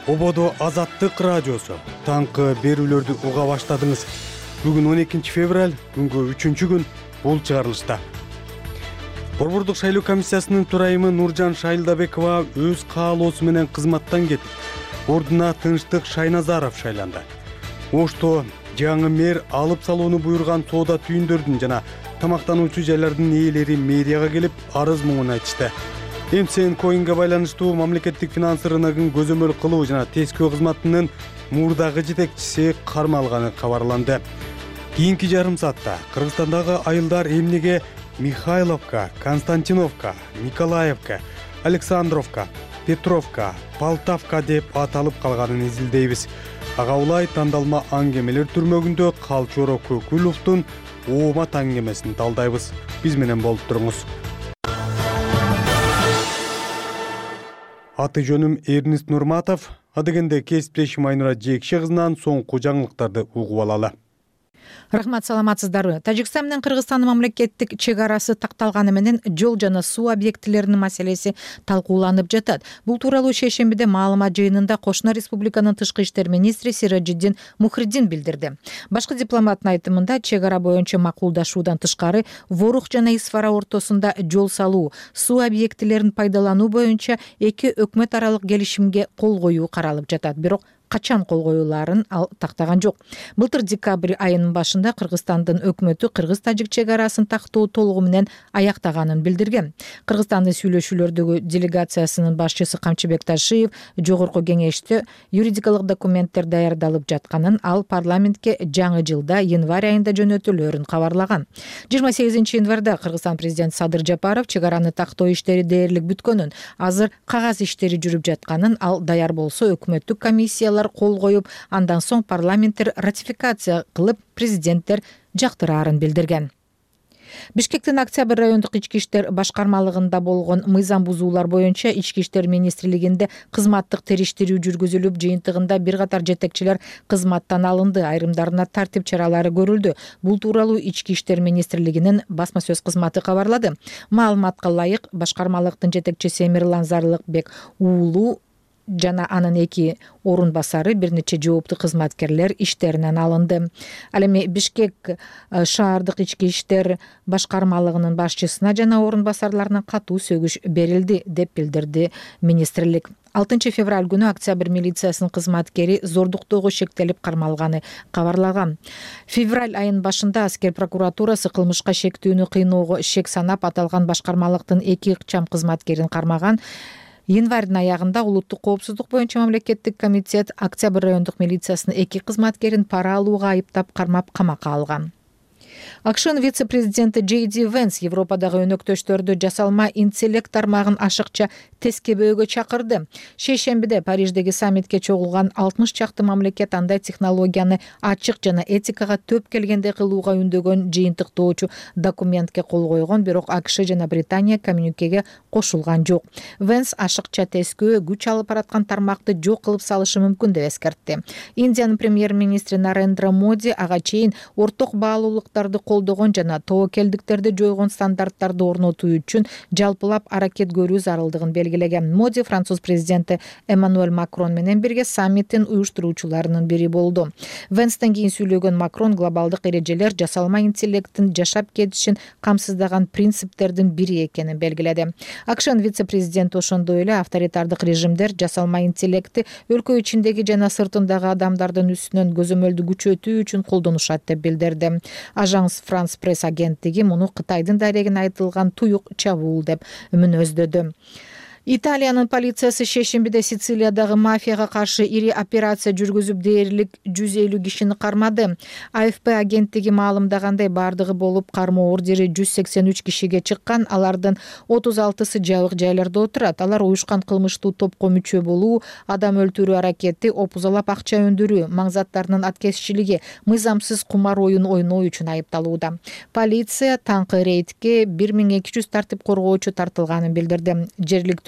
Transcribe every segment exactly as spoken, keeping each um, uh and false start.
Ободо Азаттык радиосу. Таңкы берүүлөрдү уга баштадыңыз. Бүгүн он экинчи февраль, күнгө үчүнчү күн бул чыгарылышта. Борбордук шайлоо комиссиясынын төрайымы Нуржан Шайлдабекова өз каалоосу менен кызматтан кетип, ордуна Тынчтык Шайназаров шайланды. Ошто жаңы мэр алып салууну буйрган соода түйүндөрдүн жана тамактануучу жайлардын ээлери мэрияга келип арыз муңун айтышты. Эмсен коинге байланыштуу мамлекеттик финанс рыногун көзөмөл кылуу жана тескөө кызматынын мурдагы жетекчиси кармалганы кабарланды. Кийинки жарым саатта Кыргызстандагы айылдар эмнеге Михайловка, Константиновка, Николаевка, Александровка, Петровка, Полтавка деп аталып калганын изилдейбиз. Ага улай тандалма аңгемелер түрмөгүндө Калчоро Көкүловдун оомат аңгемесин талдайбыз. Биз менен болуп туруңуз. Аты жөнүм Эрнист Нурматов. Адегенде кесиптешим Айнура Жекше кызынан соңку жаңылыктарды угуп алалы. Рахмат, саламатсыздарбы. Тажикстан менен Кыргызстандын мамлекеттик чек арасы такталганы менен жол жана суу объектилеринин маселеси талкууланып жатат. Бул тууралуу шейшембиде маалымат жыйынында Кошуна республиканын тышкы иштер министри Сиражиддин Мухриддин билдирди. Башкы дипломаттын айтымында, чек ара боюнча макулдашуудан тышкары Ворух жана Исфара ортосунда жол салуу, суу объектилерин пайдалануу боюнча эки өкмөт аралык келишимге кол коюу каралып жатат. Бирок качан кол коюларын ал тактаган жок. Былтыр декабрь айынын башында Кыргызстандын өкмөтү кыргыз-тажик чек арасын тактоо толугу менен аяктаганын билдирген. Кыргызстандын сүйлөшүүлөрдөгү делегациясынын башчысы Камчыбек Ташиев жогорку кеңеште юридикалык документтер даярдалып жатканын, ал парламентке жаңы жылда январь айында жөнөтүлөрүн кабарлаган. жыйырма сегизинчи январда Кыргызстан президенти Садыр Жапаров чек араны тактоо иштери дээрлик бүткөнүн, азыр кагаз иштери жүрүп жатканын, ал даяр болсо өкмөттүк комиссиялар кол коюп, андан соң парламенттер ратификация кылып, президенттер жактыраарын билдирген. Бишкектин Октябрь райондук ички иштер башкармалыгында болгон мыйзам бузуулар боюнча ички иштер министрлигинде кызматтык териштирүү жүргүзүлүп, жыйынтыгында бир катар жетекчилер кызматтан алынды, айрымдарына тартип чаралары көрүлдү. Бул тууралуу ички иштер министрлигинин басма сөз кызматы кабарлады. Маалыматка ылайык, башкармалыктын жетекчиси Эмирлан Зарлыкбек уулу жана анын эки орун басары, бир нече жооптуу кызматкерлер иштеринен алынды. Ал эми Бишкек шаардык ички иштер башкармалыгынын башчысына жана орун басарларына катуу сөгүш берилди, деп билдирди министрлик. алтынчы февраль күнү Октябрь милициясынын кызматкери зордуктоого шектелип кармалганы кабарлаган. Февраль айынын башында аскер прокуратурасы кылмышка шектүүнү кыйноого шек санап аталган башкармалыктын эки ыкчам кызматкерин кармаган. Январдын аягында улуттук коопсуздук боюнча мамлекеттик комитет Октябрь райондук милициясынын эки кызматкерин пара алууга айыптап кармап камакка алган. АКШнын вице-президенти Джей Ди Венс Европадагы өнөктөштөрдү жасалма интеллект тармагын ашыкча тескебөөгө чакырды. Шейшембиде Париждеги саммитке чогулган алтымыш чакты мамлекет андай технологияны ачык жана этикага төп келгенде кылууга үндөгөн жыйынтыктоочу документке кол койгон, бирок АКШ жана Британия коммюникеге кошулган жок. Венс ашыкча тескөө күч алып бараткан тармакты жок кылып салышы мүмкүн деп эскертти. Индиянын премьер-министри Нарендра Моди ага чейин орток баалуулуктарды колдогон жана тобокелдиктерди жойгон стандарттарды орнотуу үчүн жалпылап аракет көрүү зарылдыгын белгилеген. Моди француз президенти Эммануэль Макрон менен бирге саммиттин уюштуруучуларынын бири болду. Венстен кийин сүйлөгөн Макрон глобалдык эрежелер жасалма интеллекттин жашап кетишин камсыздаган принциптердин бири экенин белгиледи. АКШнын вице-президенти ошондой эле авторитардык режимдер жасалма интеллектти өлкө ичиндеги жана сыртындагы адамдардын үстүнөн көзөмөлдү күчөтүү үчүн колдонушат деп билдирди. Ажанс Франс пресс агенттиги муну Кытайдын дарегине айтылган туюк чабуул деп мүнөздөдү. Италиянын полициясы шейшембиде Сицилиядагы мафияга каршы ири операция жүргүзүп дээрлик жүз элүү кишини кармады. А Ф П агенттиги маалымдагандай, бардыгы болуп кармоо ордери жүз сексен үч кишиге чыккан, алардын отуз алтысы жабык жайларда отурат. Алар уюшкан кылмыштуу топко мүчө болуу, адам өлтүрүү аракети, опузалап акча өндүрүү, маңзаттарынын аткезчилиги, мыйзамсыз кумар оюн ойноо үчүн айыпталууда. Полиция таңкы рейдке бир миң эки жүз тартип коргоочу тартылганын билдирди. Жергиликтүү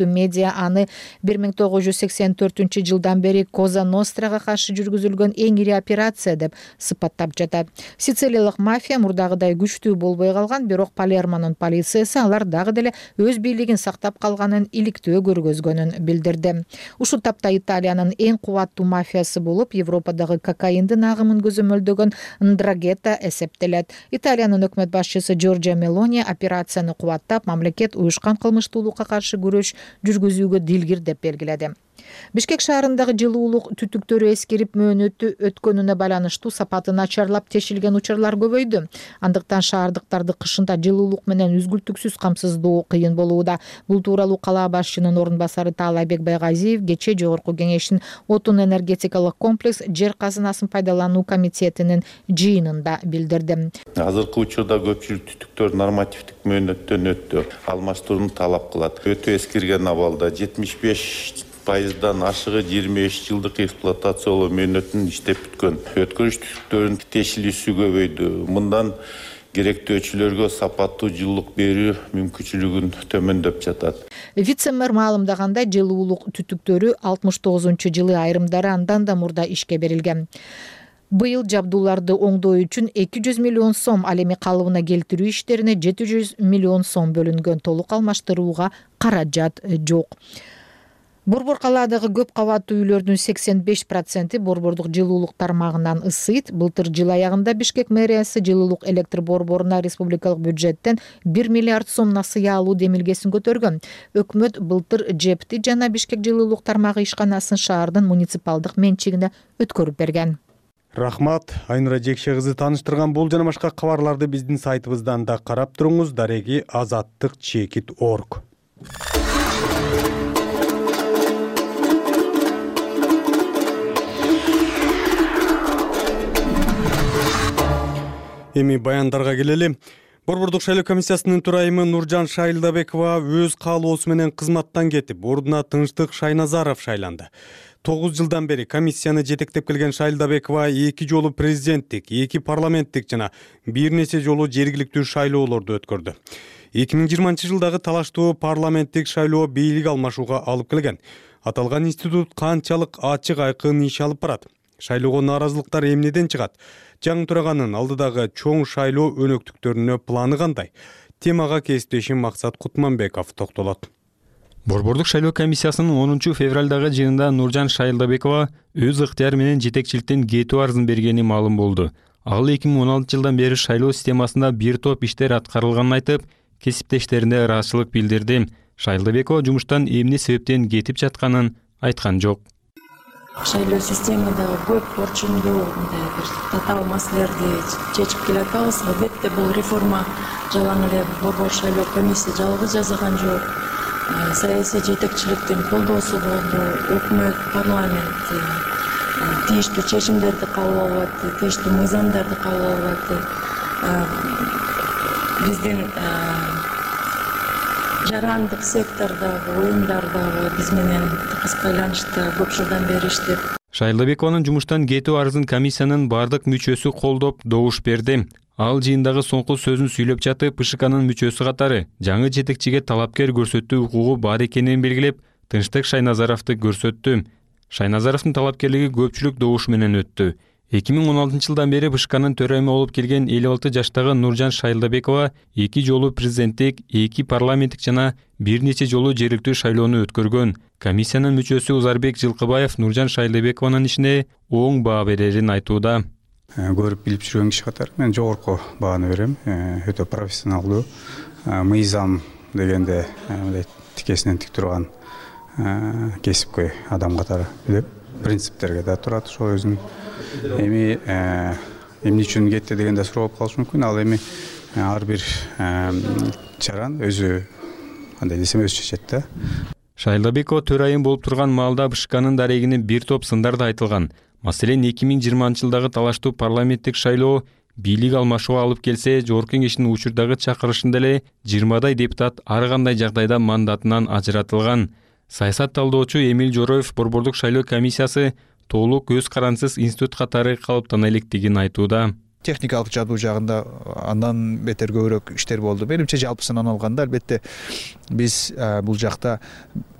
жергиликтүү медиа аны бир миң тогуз жүз сексен төртүнчү жылдан бери Коза Нострага каршы жүргүзүлгөн эң ири операция деп сыпаттап жатат. Сицилиялык мафия мурдагыдай күчтүү болбой калган, бирок Палермонун полициясы алар дагы деле өз бийлигин сактап калганын иликтөө көргөзгөнүн билдирди. Ушул тапта Италиянын эң кубаттуу мафиясы болуп, Европадагы кокаиндин агымын көзөмөлдөгөн Ндрагета эсептелет. Италиянын өкмөт башчысы Джорджио Мелони операцияны кубаттап, мамлекет уюшкан кылмыштуулукка каршы күрөш жүргүзүүгө дилгир деп белгиледи. Бишкек шаарындагы жылуулук түтүктөрү эскирип мөөнөтү өткөнүнө байланыштуу сапаты начарлап тешилген учурлар көбөйдү. Андыктан шаардыктарды кышында жылуулук менен үзгүлтүксүз камсыздоо кыйын болууда. Бул тууралуу кала башчынын орун басары Таалайбек Байгазиев кечээ Жогорку Кеңештин отун энергетикалык комплекс жер казынасын пайдалануу комитетинин жыйынында билдирди. Азыркы учурда көпчүлүк түтүктөр нормативдик мөөнөттөн өттү. Алмаштырууну талап кылат. Өтө эскирген абалда жетимиш беш пайыздан ашыгы жыйырма беш жылдык эксплуатациялоо мөөнөтүн иштеп бүткөн. Өткөрүш түтүктөрүнүн тешилүүсү көбөйдү. Мындан керектөөчүлөргө сапаттуу жылуулук берүү мүмкүнчүлүгүн төмөндөп жатат. Вице-мэр маалымдагандай, жылуулук түтүктөрү алтымыш тогузунчу жылы айрымдары андан да мурда ишке берилген. Быйыл жабдууларды оңдоо үчүн эки жүз миллион сом, ал эми калыбына келтирүү иштерине жети жүз миллион сом бөлүнгөн. Толук алмаштырууга каражат жок. Борбор калаадагы көп кабаттуу үйлөрдүн сексен беш проценти борбордук жылуулук тармагынан ысыйт. Былтыр жыл аягында Бишкек мэриясы жылуулук электр борборуна республикалык бюджеттен бир миллиард сом насыя алуу демилгесин көтөргөн. Өкмөт былтыр жепти жана Бишкек жылуулук тармагы ишканасын шаардын муниципалдык менчигине өткөрүп берген. Рахмат, Айнура Жекше кызы тааныштырган бул жана башка кабарларды биздин сайтыбыздан да карап туруңуз. Дареги азаттык чекит орг. Эми баяндарга келели. Борбордук шайлоо комиссиясынын төрайымы Нуржан Шайлдабекова өз каалоосу менен кызматтан кетип, ордуна Тынчтык Шайназаров шайланды. тогуз жылдан бери комиссияны жетектеп келген Шайлдабекова эки жолу президенттик, эки парламенттик жана бир нече жолу жергиликтүү шайлоолорду өткөрдү. эки миң жыйырманчы жылдагы талаштуу парламенттик шайлоо бийлик алмашууга алып келген. Аталган институт канчалык ачык айкын иш алып барат? Шайлоого нааразылыктар эмнеден чыгат? Жаңы тураганын алдыдагы чоң шайлоо өнөктүктөрүнө планы кандай? Темага кесиптешим Максат Кутманбеков токтолот. Борбордук шайлоо комиссиясынын онунчу февралдагы жыйынында Нуржан Шайлдабекова өз ыктыяры менен жетекчиликтен кетүү арызын бергени маалым болду. Ал эки миң он алтынчы жылдан бери шайлоо системасында бир топ иштер аткарылганын айтып, кесиптештерине ыраазычылык билдирди. Шайлдабекова жумуштан эмне себептен кетип жатканын айткан жок. Шайлоо системадагы көп орчундуу мындай бир татаал маселелерди чечип келатабыз. Албетте бул реформа жалаң эле борбор шайлоо комиссия жалгыз жасаган жок. Саясий жетекчиликтин колдоосу болду. Өкмөт, парламент тийиштүү чечимдерди кабыл алып атты, тийиштүү мыйзамдарды кабыл алып атты. Биздин жарандык сектордагы уюмдардагы биз менен тыгыз байланышта көп жылдан бери иштеп. Шайлдабекованын жумуштан кетүү арызын комиссиянын бардык мүчөсү колдоп, добуш берди. Ал жыйындагы соңку сөзүн сүйлөп жатып, ПШКнын мүчөсү катары жаңы жетекчиге талапкер көрсөтүү укугу бар экенин белгилеп, Тынчтык Шайназаровду көрсөттү. Шайназаровдун талапкерлиги көпчүлүк добуш менен өттү. эки миң он алтынчы жылдан бери ПШКнын төрайымы болуп келген элүү алты жаштагы Нуржан Шайлдабекова эки жолу президенттик, эки парламенттик жана бир нече жолу жергиликтүү шайлоону өткөргөн. Комиссиянын мүчөсү Узарбек Жылкыбаев Нуржан Шайлдабекованын ишине оң баа берерин айтууда. Көрүп билип жүргөн киши катары мен жогорку бааны берем. Өтө профессионалдуу, мыйзам дегенде мындай тикесинен тик турган кесипкөй адам катары билип, принциптерге да турат. Ошол өзүнүн эми эмне үчүн кетти дегенде суроо болуп калышы мүмкүн. Ал эми ар бир чаран өзү кандай десем өзү чечет да. Шайлдабекова төрайым болуп турган маалда ПШКнын дарегине бир топ сындар да айтылган. Маселен, эки миң жыйырманчы жылдагы талаштуу парламенттик шайлоо бийлик алмашууга алып келсе, Жогорку Кеңештин учурдагы чакырышында эле жыйырмадай депутат ар кандай жагдайда мандатынан ажыратылган. Саясат талдоочу Эмил Жороев борбордук шайлоо комиссиясы толук өз карансыз институт катары калыптана электигин айтууда. Техникалык жабдуу жагында андан бетер көбүрөөк иштер болду. Менимче жалпысынан алганда албетте биз бул жакта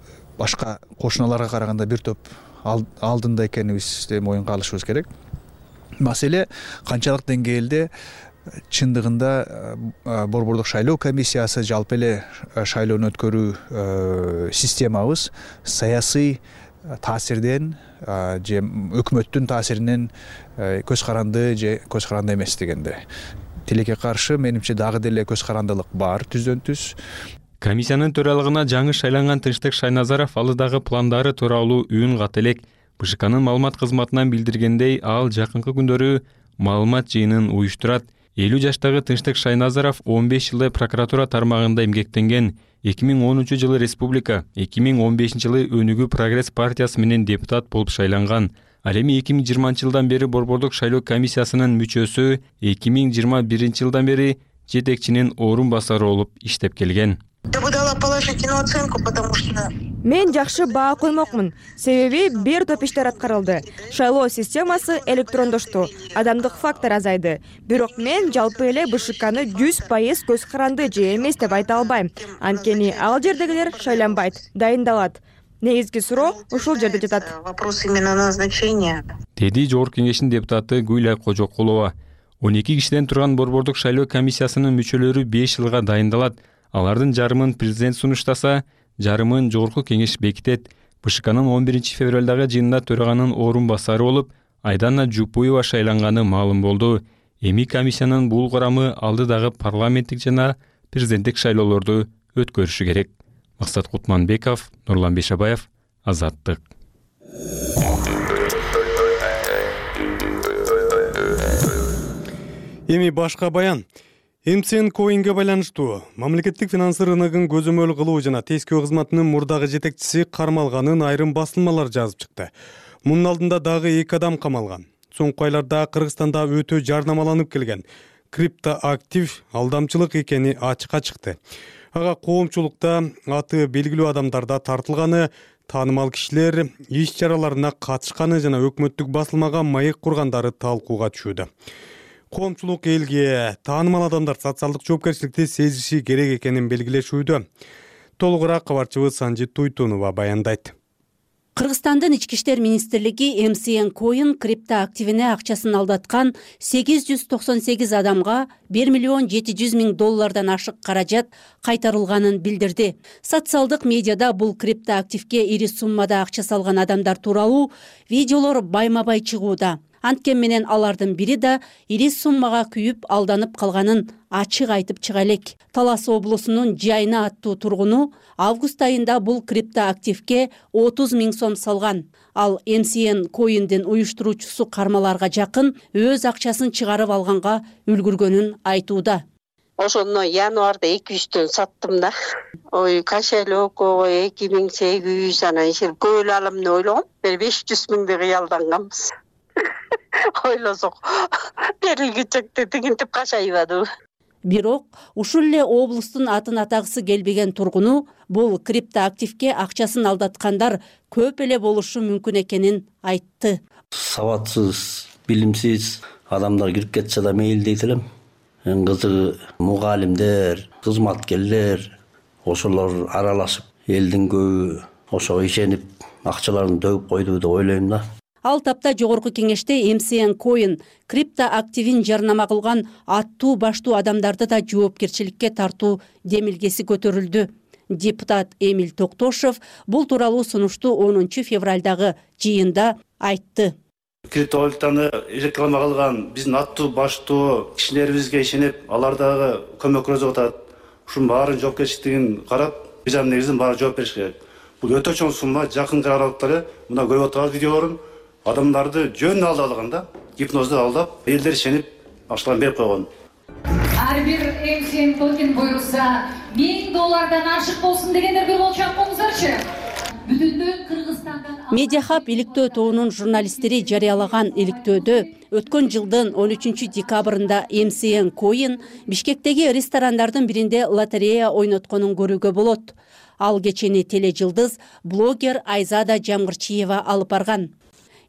башка кошуналарга караганда бир топ алдында экенибизди моюнга алышыбыз керек. Маселе канчалык деңгээлде чындыгында Борбордук шайлоо комиссиясы жалпы эле шайлоону өткөрүү системабыз саясий таасирден же өкмөттүн таасиринен көз каранды же көз каранды эмес дегенде. Тилекке каршы менимче дагы деле көз карандылык бар түздөн түз. Комиссиянын төралыгына жаңы шайланган Тынчтык Шайназаров алыдагы пландары тууралуу үн кат элек. БШКнын маалымат кызматынан билдиргендей, ал жакынкы күндөрү маалымат жыйынын уюштурат. элүү жаштагы Тынчтык Шайназаров он беш жылдай прокуратура тармагында эмгектенген. эки миң онунчу жылы республика, эки миң он бешинчи жылы Өнүгүү Прогресс партиясы менен депутат болуп шайланган. Ал эми эки миң жыйырманчы жылдан бери Борбордук шайлоо комиссиясынын мүчөсү, эки миң жыйырма биринчи жылдан бери жетекчинин орун басары болуп иштеп келген. Я бы дала положительную оценку, потому что... Мен жакшы баа коймокмун. Себеби бир топ иштер аткарылды. Шайлоо системасы электрондошту. Адамдык фактор азайды. Бирок мен жалпы эле БШКны жүз пайыз көз каранды же эмес деп айта албайм. Анткени ал жердегилер шайланбайт, дайындалат. Негизги суроо ушул жерде жатат. Вопрос именно назначения. Деди Жогорку Кеңештин депутаты Гүйлай Кожокулова. он эки кишиден турган Борбордук шайлоо комиссиясынын мүчөлөрү беш жылга дайындалат. Алардын жарымын президент сунуштаса, жарымын Жогорку Кеңеш бекитет. БШКнын он биринчи февралдагы жыйынында төраганын орун басары болуп, Айдана Жупуева шайланганы маалым болду. Эми комиссиянын бул курамы алдыдагы парламенттик жана президенттик шайлоолорду өткөрүшү керек. Максат Кутманбеков, Нурлан Бешабаев, Азаттык. Эми башка баян. МСН коинге байланыштуу мамлекеттик финансы рыногун көзөмөл кылуу жана тескөө кызматынын мурдагы жетекчиси кармалганын айрым басылмалар жазып чыкты. Мунун алдында дагы эки адам камалган. Соңку айларда Кыргызстанда өтө жарнамаланып келген криптоактив алдамчылык экени ачыкка чыкты. Ага коомчулукта аты белгилүү адамдарда тартылганы, таанымал кишилер иш чараларына катышканы жана өкмөттүк басылмага маек кургандары талкууга түшүүдө. Коомчулук элге таанымал адамдар социалдык жоопкерчиликти сезиши керек экенин белгилешүүдө. Толугураак кабарчыбыз Санжит Туйтунова баяндайт. Кыргызстандын ички иштер министрлиги МСН Coin криптоактивине акчасын алдаткан сегиз жүз токсон сегиз адамга бир миллион жети жүз миң доллардан ашык каражат кайтарылганын билдирди. Социалдык медиада бул криптоактивге ири суммада акча салган адамдар тууралуу видеолор байма-бай чыгууда. Анткен менен алардын бири да ири суммага күйүп алданып калганын ачык айтып чыга элек. Талас облусунун Жайна аттуу тургуну август айында бул криптоактивге отуз миң сом салган. Ал МСН Coin'дин уюштуруучусу кармаларга жакын өз акчасын чыгарып алганга үлгүргөнүн айтууда. Ошону январда эки жүздөн саттым да. Ой, кошелокко эки миң сегиз жүз анан иши көп алымды ойлогом. Бир беш жүз миңди кыялданганбыз. Ойлосок берилгичекте тигинтип кашайбады. Бирок ушул эле облустун атын атагысы келбеген тургуну бул криптоактивге акчасын алдаткандар көп эле болушу мүмкүн экенин айтты. Сабатсыз, билимсиз адамдар кирип кетсе да мейли дейт элем. Эң кызыгы мугалимдер, кызматкерлер ошолор аралашып, элдин көбү ошого ишенип акчаларын төгүп койду деп ойлойм да. Ал тапта Жогорку Кеңеште МСН Coin криптоактивин жарнама кылган аттуу баштуу адамдарды да жоопкерчиликке тартуу демилгеси көтөрүлдү. Депутат Эмиль Токтошов бул тууралуу сунушту онунчу февралдагы жыйында айтты. Криптовалютаны реклама кылган биздин аттуу баштуу кишилерибизге ишенип, алар дагы көмөк көрсөтүп атат. Ушунун баарын жоопкерчилигин карап, бизам негизинен баары жооп бериш керек. Бул өтө чоң сумма, жакын аралыктары мына көрүп атабыз видеолорун. Адамдарды жөн алдалган да, гипнозду алдап, элдер ишенип, акчаларын берип койгон. Ар бир МСН Coin буйруса миң доллардан ашык болсун дегендер бир болчок болуңуздарчы. Бүтүндө Кыргызстандан Медиахаб иликтөө тобунун журналисттери жарыялаган иликтөөдө өткөн жылдын он үчүнчү декабрында МСН Coin Бишкектеги ресторандардын биринде лотерея ойнотконун көрүүгө болот. Ал кечени тележылдыз блогер Айзада Жамгырчиева алып барган.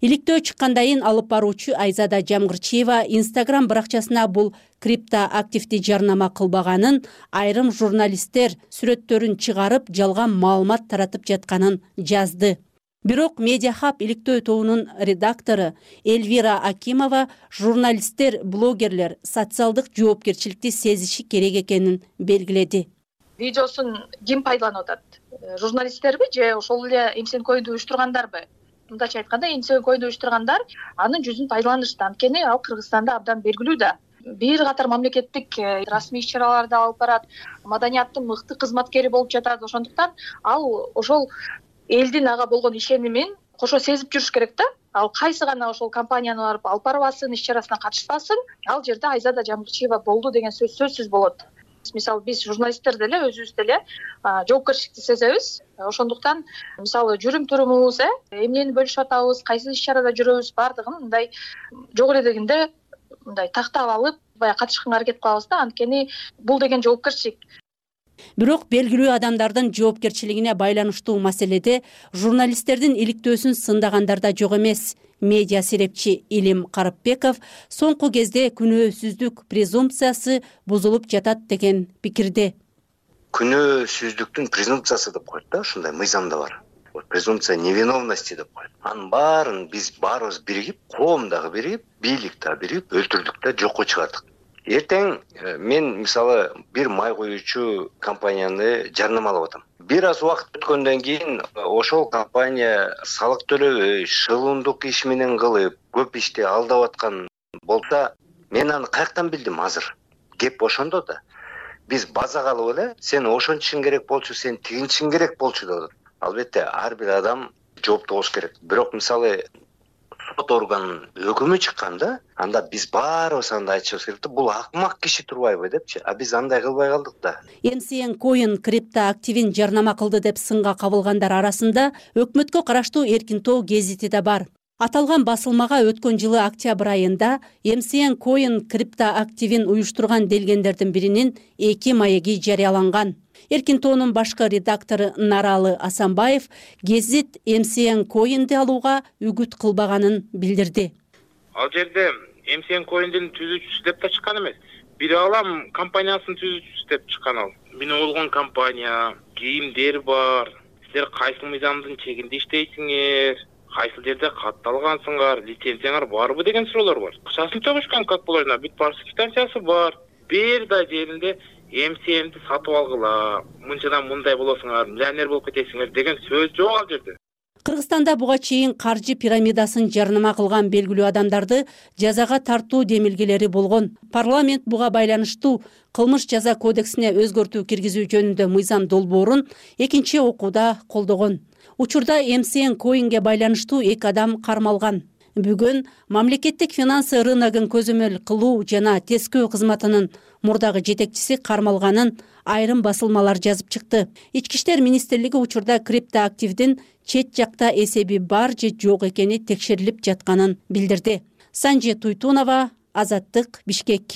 Иликтөө чыккандайын алып баруучу Айзада Жамгырчиева Инстаграм баракчасына бул криптоактивди жарнама кылбаганын, айрым журналисттер сүрөттөрүн чыгарып жалган маалымат таратып жатканын жазды. Бирок Медиахаб иликтөө тобунун редактору Эльвира Акимова журналисттер, блогерлер социалдык жоопкерчиликти сезиши керек экенин белгиледи. Видеосун ким пайдаланып атат? Журналисттерби же ошол эле эмсен койду уюштургандарбы? Мындайча айтканда, эмсен койду уюштургандар анын жүзүн пайдаланышты. Анткени ал Кыргызстанда абдан белгилүү да. Бир катар мамлекеттик расмий иш-чараларды алып барат, маданияттын мыкты кызматкери болуп жатат. Ошондуктан ал ошол элдин ага болгон ишенимин кошо сезип жүрүш керек да. Ал кайсы гана ошол компанияны барып алып барбасын, иш-чарасына катышпасын, ал жерде Айзада Жамгырчиева болду деген сөз сөзсүз болот. Мисалы биз журналисттер деле өзүбүз деле жоопкерчиликти сезебиз. Ошондуктан мисалы жүрүм турумубуз, эмнени бөлүшүп атабыз, кайсы иш-чарада жүрөбүз, бардыгын мындай жок эле дегенде мындай тактап алып, баягы катышканга аракет кылабыз да. Анткени бул деген жоопкерчилик. Бирок белгилүү адамдардын жоопкерчилигине байланыштуу маселеде журналисттердин иликтөөсүн сындагандар да жок эмес. Медиа серепчи Илим Карапбеков соңку кезде күнөөсүздүк презумпциясы бузулуп жатат деген пикирде. Күнөөсүздүктүн презумпциясы деп коет да, ушундай мыйзамда бар. Презумпция невиновности деп коет. Анын баарын биз баарыбыз биригип, коом дагы биригип, бийлик дагы биригип өлтүрдүк да, жокко чыгардык. Эртең мен мисалы бир май коюучу компанияны жарнамалап атам. Бир аз убакыт өткөндөн кийин ошол компания салык төлөбөй, шылуундук иш менен кылып, көп ишти алдап аткан болса, мен аны каяктан билдим азыр? Кеп ошондо да. Биз база калып эле, сен ошончусуң керек болчу, сен тигинчисиң керек болчу деп атат. Албетте, ар бир адам жоопту болуш керек. Бирок мисалы сот органынын өкүмү чыкканда, анда биз баарыбыз андай айтышыбыз керек да, бул акмак киши турбайбы депчи, а биз андай кылбай калдык да. эм си эн Coin криптоактивин жарнама кылды деп сынга кабылгандар арасында өкмөткө караштуу Эркин Тоо гезити да бар. Аталган басылмага өткөн жылы октябрь айында эм си эн Coin криптоактивин уюштурган делгендердин биринин эки маеги жарыяланган. Эркин Тоонун башкы редактору Наралы Асанбаев гезит эм си эн Coin'ди алууга үгүт кылбаганын билдирди. Ал жерде эм си эн Coin'дин түзүүчүсү деп да чыккан эмес. Бир алам компаниясынын түзүүчүсү деп чыккан ал. Менин болгон компания, кийимдер бар. Силер кайсы мыйзамдын чегинде иштейсиңер? Кайсы жерде катталгансыңар, лицензияңар барбы деген суроолор бар. Акчасын төбүшкөн как положено, бүт барсы квитанциясы бар. Бир да жеринде эм си энди сатып алгыла, мынчадан мындай болосуңар, миллионер болуп кетесиңер деген сөз жок ал жерде. Кыргызстанда буга чейин каржы пирамидасын жарнама кылган белгилүү адамдарды жазага тартуу демилгелери болгон. Парламент буга байланыштуу кылмыш жаза кодексине өзгөртүү киргизүү жөнүндө мыйзам долбоорун экинчи окууда колдогон. Учурда эм си эн Coin'ге байланыштуу эки адам кармалган. Бүгүн мамлекеттик финансы рыногун көзөмөл кылуу жана тескөө кызматынын мурдагы жетекчиси кармалганын айрым басылмалар жазып чыкты. Ички иштер министрлиги учурда криптоактивдин чет жакта эсеби бар же жок экени текшерилип жатканын билдирди. Санжи Туйтунова, Азаттык, Бишкек.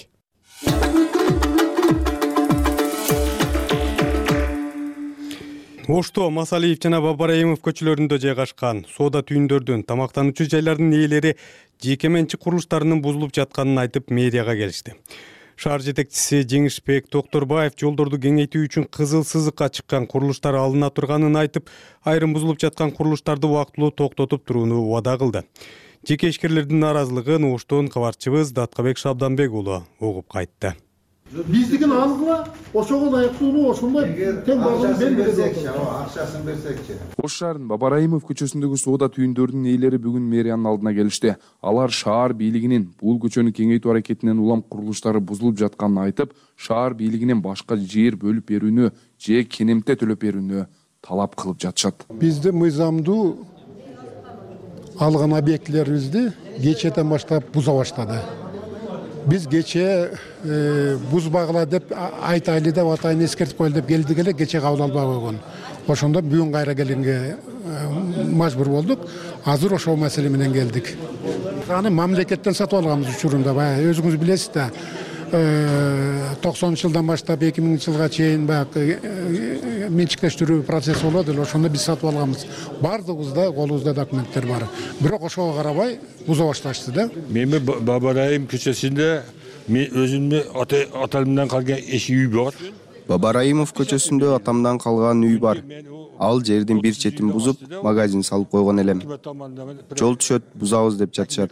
Ошто Масалиев жана Бабараимов көчөлөрүндө жайгашкан соода түйүндөрдүн, тамактануучу жайлардын ээлери жеке менчик курулуштарынын бузулуп жатканын айтып медиага келишти. Шаар жетекчиси Жеңишбек Токторбаев жолдорду кеңейтүү үчүн кызыл сызыкка чыккан курулуштар алына турганын айтып, айрым бузулуп жаткан курулуштарды убактылуу токтотуп турууну убада кылды. Жеке ишкерлердин нааразылыгын Оштон кабарчыбыз Даткабек Шабданбек уулу угуп кайтты. Биздигин алгыла, ошого ылайыктуу ошондой тең багын берсек, акчасын берсекчи. Ош шаарынын Бабараимов көчөсүндөгү соода түйүндөрдүн ээлери бүгүн мэриянын алдына келишти. Алар шаар бийлигинин бул көчөнү кеңейтүү аракетинен улам курулуштары бузулуп жатканын айтып, шаар бийлигинен башка жер бөлүп берүүнү же кенемте төлөп берүүнү талап кылып жатышат. Бизде мыйзамдуу алган объектлерибизди кечээден баштап буза баштады. Биз кечээ бузбагыла деп айтайлы деп атайын эскертип коелу деп келдик эле, кечээ кабыл албай койгон. Ошондо бүгүн кайра келинге мажбур болдук. Азыр ошол маселе менен келдик. Аны мамлекеттен сатып алганбыз учурунда, баягы өзүңүз билесиз да. токсонунчу жылдан баштап эки миңинчи жылга чейин баягы менчиктештирүү процесси болот эле, ошондо биз сатып алганбыз. Баардыгыбызда колубузда документтер бар. Бирок ошого карабай буза башташты да. Мен Бабараим көчөсүндө өзүмдүн атамдан калган эшик үй бар. Бабараимов көчөсүндө атамдан калган үй бар. Ал жердин бир четин бузуп, магазин салып койгон элем. Жол түшөт, бузабыз деп жатышат.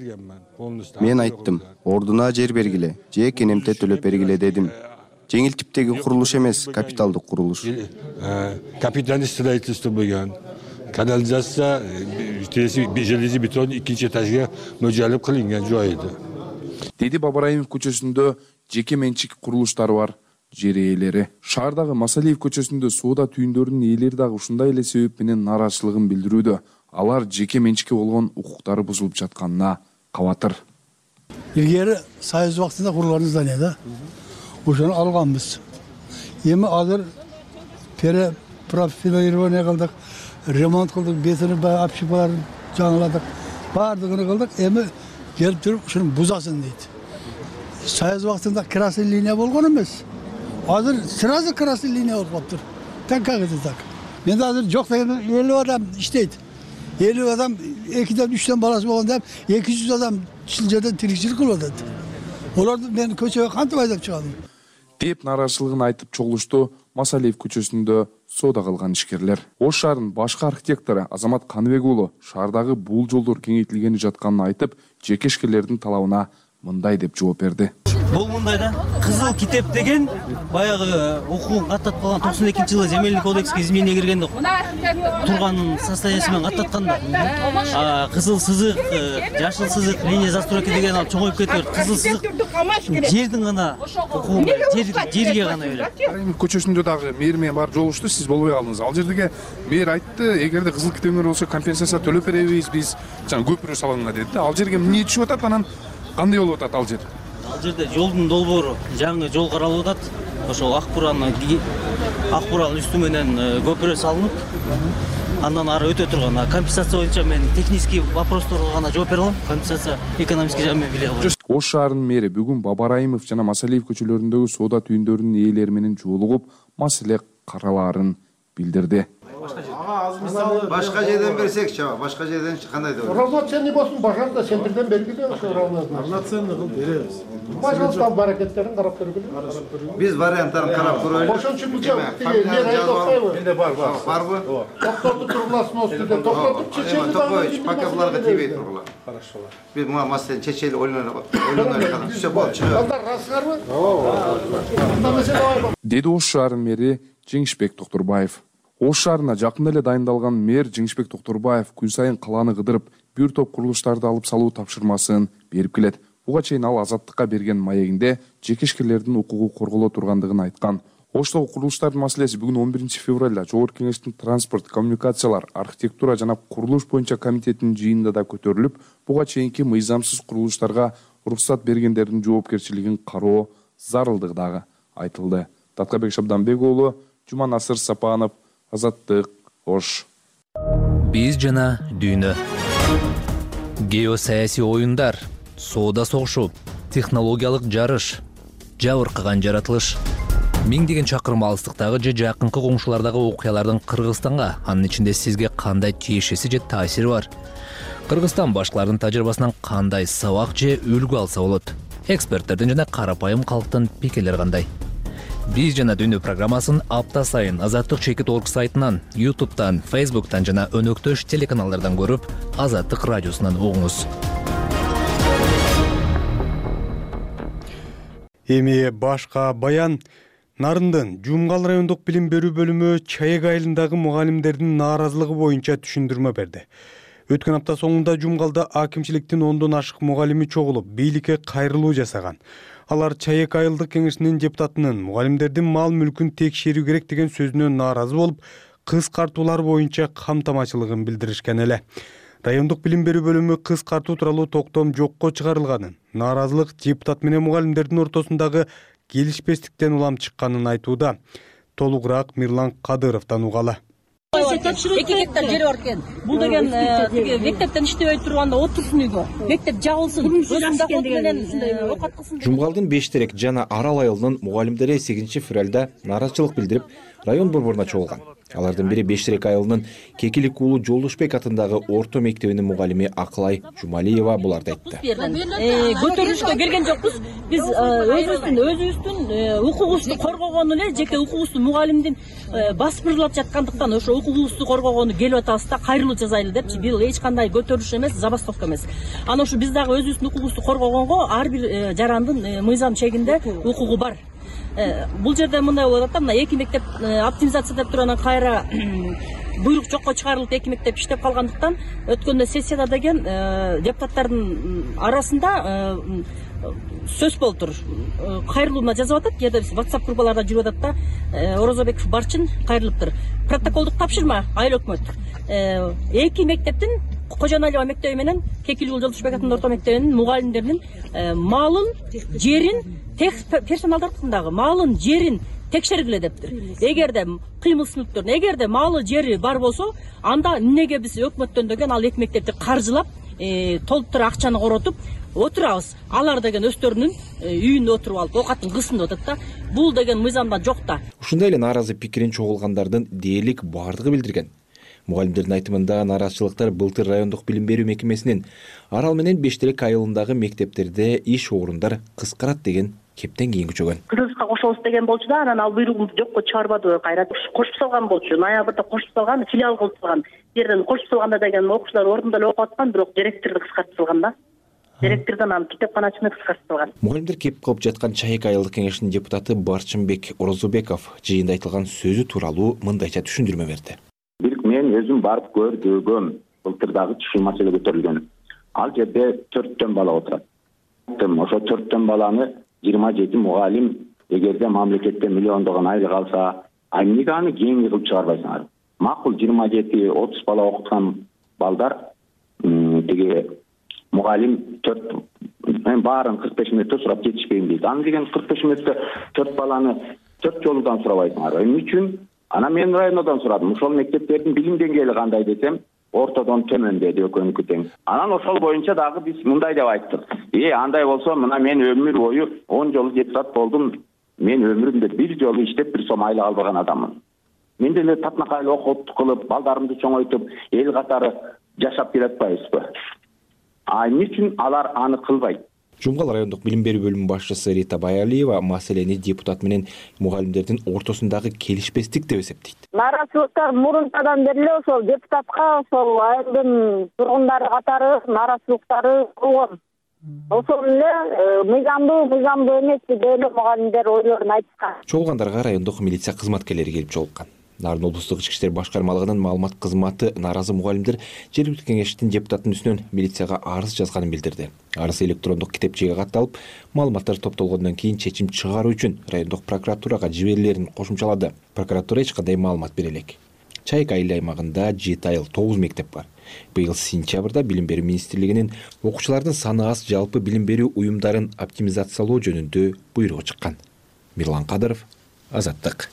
Мен айттым, ордуна жер бергиле, же кенемте төлөп бергиле дедим. Жеңил типтеги курулуш эмес, капиталдык курулуш. Капитальный строительство болгон. Канализация, железный бетон экинчи этажга мөжөлөп кылынган жойду. Деди Бабараимов көчөсүндө жеке менчик курулуштар бар. Жер ээлери. Шаардагы Масалиев көчөсүндө соода түйүндөрүнүн ээлери дагы ушундай эле себеп менен нааразычылыгын билдирүүдө. Алар жеке менчикке болгон укуктары бузулуп жатканына кабатыр. Илгери Союз убактында курулган здание да. Ошону алганбыз. Эми азыр перепрофилирование кылдык, ремонт кылдык, бетону общипаларын жаңыладык. Баардыгын кылдык. Эми келип туруп ушуну бузасын дейт. Союз убактында красный линия болгон эмес. Азыр сразу красный линия болуп калыптыр. Так как это так? Мен азыр жок деген элүү адам иштейт. элүү адам экиден үчтөн баласы болгондо эки жүз адам ушул жерде тиричилик кылып атат. Оларды мен көчөгө кантип айдап чыгадым? Деп нааразычылыгын айтып чогулушту Масалиев көчөсүндө соода кылган ишкерлер. Ош шаарынын башкы архитектору Азамат Каныбек уулу шаардагы бул жолдор кеңейтилгени жатканын айтып, жеке ишкерлердин талабына мындай деп жооп берди. Бул мындай да, кызыл китеп деген баягы окууун каттатып калган токсон экинчи жылы земельный кодекске изменение киргенде турганын состояниясы менен каттатканда. Кызыл сызык, жашыл сызык, линия застройки деген алып чоңоюп кетип, кызыл сызык жердин гана окуу, жерге гана берет. Көчөсүндө дагы мэр менен барып жолугушту, сиз болбой калдыңыз. Ал жердеге мэр айтты, эгерде кызыл китебиңер болсо компенсация төлөп беребиз, биз жана көпүрө салыңдар деди. Ал жерге эмне түшүп атат, анан кандай болуп атат ал жер? Ал жерде жолдун долбоору, жаңы жол каралып атат. Ошол ак буранын ак буранын үстү менен көпүрө салынып, андан ары өтө турган. Компенсация боюнча мен технический вопросторго гана жооп бере алам. Компенсация экономический жагын мен биле албайм. Ош шаарынын мэри бүгүн Бабараимов жана Масалиев көчөлөрүндөгү соода түйүндөрүнүн ээлери менен жолугуп, маселе каралаарын билдирди. Башка жерден берсекчи, башка жерден кандай деп. Равноценный болсун, башка сендерден бергиле, ошо равноценный. Равноценный кылып беребиз. Пожалуйста, баракеттерин карап бергиле. Биз варианттарын карап көрөлү. Ошон үчүн бул мер менде бар, бар. Барбы? Токтотуп тургуласын осунда, токтотуп чечели дагы. Пока буларга тийбей тургула. Хорошо. Биз мына маселени чечели ойлонуп, ойлонуп калам. Все болуп чыгат. Андар расгарбы? Ооба. Деди Ош шаарынын мэри Жеңишбек Токторбаев. Ош шаарына жакында эле дайындалган мэр Жеңишбек Токторбаев күн сайын калааны кыдырып, бир топ курулуштарды алып салуу тапшырмасын берип келет. Буга чейин ал Азаттыкка берген маегинде жеке ишкерлердин укугу корголо тургандыгын айткан. Оштогу курулуштардын маселеси бүгүн он биринчи февралда Жогорку Кеңештин транспорт, коммуникациялар, архитектура жана курулуш боюнча комитетинин жыйынында да көтөрүлүп, буга чейинки мыйзамсыз курулуштарга уруксат бергендердин жоопкерчилигин кароо зарылдыгы дагы айтылды. Таткабек Шабданбек уулу, Жуманасыр Сапанов, Азаттык, Ош. Биз жана дүйнө. Геосаясий оюндар, соода согушу, технологиялык жарыш, жабыркаган жаратылыш. Миңдеген чакырым алыстыктагы же жакынкы коңшулардагы окуялардын Кыргызстанга, анын ичинде сизге кандай тиешеси же таасири бар? Кыргызстан башкалардын тажрыйбасынан кандай сабак же үлгү алса болот? Эксперттердин жана карапайым калктын пикирлери кандай? Биз жана дүйнө программасын апта сайын Азаттык чекит точка орг сайтынан, ютубтан, фейсбуктан жана өнөктөш телеканалдардан көрүп, Азаттык радиосунан угуңуз. Эми башка баян. Нарындын Жумгал райондук билим берүү бөлүмү Чаек айылындагы мугалимдердин нааразылыгы боюнча түшүндүрмө берди. Өткөн апта соңунда Жумгалда акимчиликтин ондон ашык мугалими чогулуп, бийликке кайрылуу жасаган. Алар Чаек айылдык кеңешинин депутатынын мугалимдердин мал мүлкүн текшерүү керек деген сөзүнө нааразы болуп, кыскартуулар боюнча камтамачылыгын билдиришкен эле. Райондук билим берүү бөлүмү кыскартуу тууралуу токтом жокко чыгарылганын, нааразылык депутат менен мугалимдердин ортосундагы келишпестиктен улам чыкканын айтууда. Толугураак Мирлан Кадыровдон угалы. эки гектар жери бар экен. Бул деген тиги мектептен иштебей турганда отурсун үйгө. Мектеп жабылсын. Өзүнүн доход менен ушундай оокат кылсын. Жумгалдын Бештерек жана Арал айылынын мугалимдери сегизинчи февралда нааразычылык билдирип, район борборуна чогулган. Алардын бири Бештерек айылынын Кекилик уулу Жолдошбек атындагы орто мектебинин мугалими Акылай Жумалиева буларды айтты. Көтөрүлүшкө келген жокпуз. Биз өзүбүздүн өзүбүздүн укугубузду коргогону эле жеке укугубуздун мугалимдин басып жаткандыктан ошо укугубузду коргогону келип атабыз да, кайрылуу жасайлы депчи. Бул эч кандай көтөрүлүш эмес, забастовка эмес. Анан ушу биз дагы өзүбүздүн укугубузду коргогонго ар бир жарандын мыйзам чегинде укугу бар. Бул жерде мындай болуп атат, мына эки мектеп оптимизация деп тургандан кайра буйрук жокко чыгарылып эки мектеп иштеп калгандыктан өткөндө сессияда деген депутаттардын арасында сөз болуптур. Кайрылууна жазып атат, же да WhatsApp группаларда жүрүп атат да, Орозобеков Барчын кайрылыптыр. Протоколдук тапшырма айыл өкмөт. Эки мектептин Кожоналиева мектеби менен Кекилик уулу Жолдошбек атындагы орто мектебинин мугалимдеринин малын, жерин, персоналдардагы малын, жерин текшергиле дептир. Эгерде кыймылсыздыктыр, эгерде малы, жери бар болсо, анда эмнеге биз өкмөттөн деген ал эки мектепти каржылап, толуктура акчаны коротуп отурабыз. Алар деген өздөрүнүн үйүндө отуруп алып, оокатын кылсын деп атат да. Бул деген мыйзамда жок да. Ушундай эле нааразы пикирин чогулгандардын дээрлик бардыгы билдирген. Мугалимдердин айтымында нааразычылыктар былтыр райондук билим берүү мекемесинин Арал менен Бештерек айылындагы мектептерде иш орундар кыскарат деген кептен кийин күчөгөн. Кыргызга кошобуз деген болчу да, анан ал буйругун жокко чыгарбады, кайра кошуп салган болчу. Ноябрда кошуп салган, филиал кылып салган. Жерден кошуп салганда деген окуучулар ордунда эле окуп аткан, бирок директорду кыскартып салган да. Директордон анан китепканачыны кыскартып салган. Мугалимдер кеп кылып жаткан Чайык айылдык кеңешинин депутаты Барчынбек Орозобеков жыйында айтылган сөзү тууралуу мындайча түшүндүрмө берди. Мен өзүм барып көрдүгөм, былтырдагы ушул маселе көтөрүлгөн. Ал жерде төрттөн бала отурат. Ошо төрттөн баланы жыйырма жети мугалим эгерде мамлекеттен миллиондогон айлык алса, ай эмнеге аны кийинги кылып чыгарбайсыңар? Макул жыйырма жети отуз бала окуткан балдар тиги мугалим төрт мен баарын кырк беш мүнөттө сурап жетишпейм дейт. Аны деген кырк беш мүнөттө төрт баланы төрт жолудан сурабайсыңар. Эмне үчүн? Ana men rayondan soradım. Ошол мектептердин билим деңгээли кандай десем, ортодон төмөн деди экөөнүкү тең. Анан ошол боюнча дагы биз мындай деп айттык. Э, андай болсо, мына мен өмүр бою он жолу депутат болдум. Мен өмүрүмдө бир жолу иштеп бир сом айлык албаган адаммын. Мен деле татнакай окут кылып, балдарымды чоңойтуп, эл катары жашап келатпайбызбы? А эмне үчүн алар аны кылбайт? Жумгал райондук билим берүү бөлүмүнүн башчысы Рита Баялиева маселени депутат менен мугалимдердин ортосундагы келишпестик деп эсептейт. Нааразычылыктар мурунтадан бери эле ошол депутатка, ошол айылдын тургундары катары нааразычылыктары болгон. Ошол эле мыйзамдуу, мыйзамдуу эмес деп эле мугалимдер ойлорун айтышкан. Чогулгандарга райондук милиция кызматкерлери келип жолуккан. Нарын облустук ички иштер башкармалыгынын маалымат кызматы нааразы мугалимдер жергиликтүү кеңештин депутаттын үстүнөн милицияга арыз жазганын билдирди. Арыз электрондук китепчеге катталып, маалыматтар топтолгондон кийин чечим чыгаруу үчүн райондук прокуратурага жиберилерин кошумчалады. Прокуратура эч кандай маалымат бере элек. Чайык айыл аймагында жети айыл тогуз мектеп бар. Быйыл сентябрда билим берүү министрлигинин окуучулардын саны аз жалпы билим берүү уюмдарын оптимизациялоо жөнүндө буйругу чыккан. Мирлан Кадыров, Азаттык.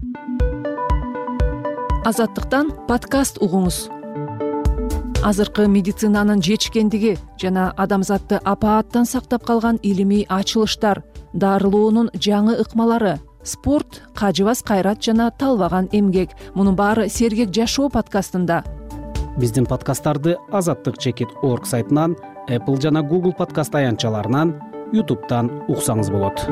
Азаттыктан подкаст угуңуз. Азыркы медицинанын жетишкендиги жана адамзатты апааттан сактап калган илимий ачылыштар, дарылоонун жаңы ыкмалары, спорт, кажыбас кайрат жана талбаган эмгек. Мунун баары Сергек жашоо подкастында. Биздин подкасттарды азаттык чекит точка орг сайтынан, Apple жана Google подкаст аянтчаларынан, YouTube'дан уксаңыз болот.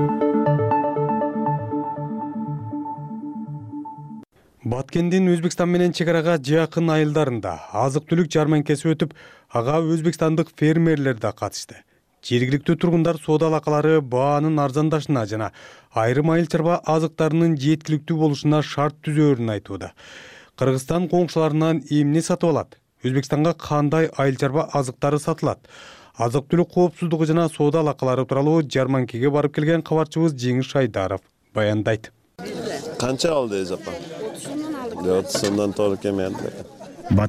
Баткендин Өзбекстан менен чек арага жакын айылдарында азык-түлүк жарманкеси өтүп, ага өзбекстандык фермерлер да катышты. Жергиликтүү тургундар соода алакалары баанын арзандашына жана айрым айыл чарба азыктарынын жеткиликтүү болушуна шарт түзөөрүн айтууда. Кыргызстан коңшуларынан эмне сатып алат? Өзбекстанга кандай айыл чарба азыктары сатылат? Азык-түлүк коопсуздугу жана соода алакалары тууралуу жарманкеге барып келген кабарчыбыз Жеңиш Айдаров баяндайт. Канча алды эжапа? отузундан туура келмейт.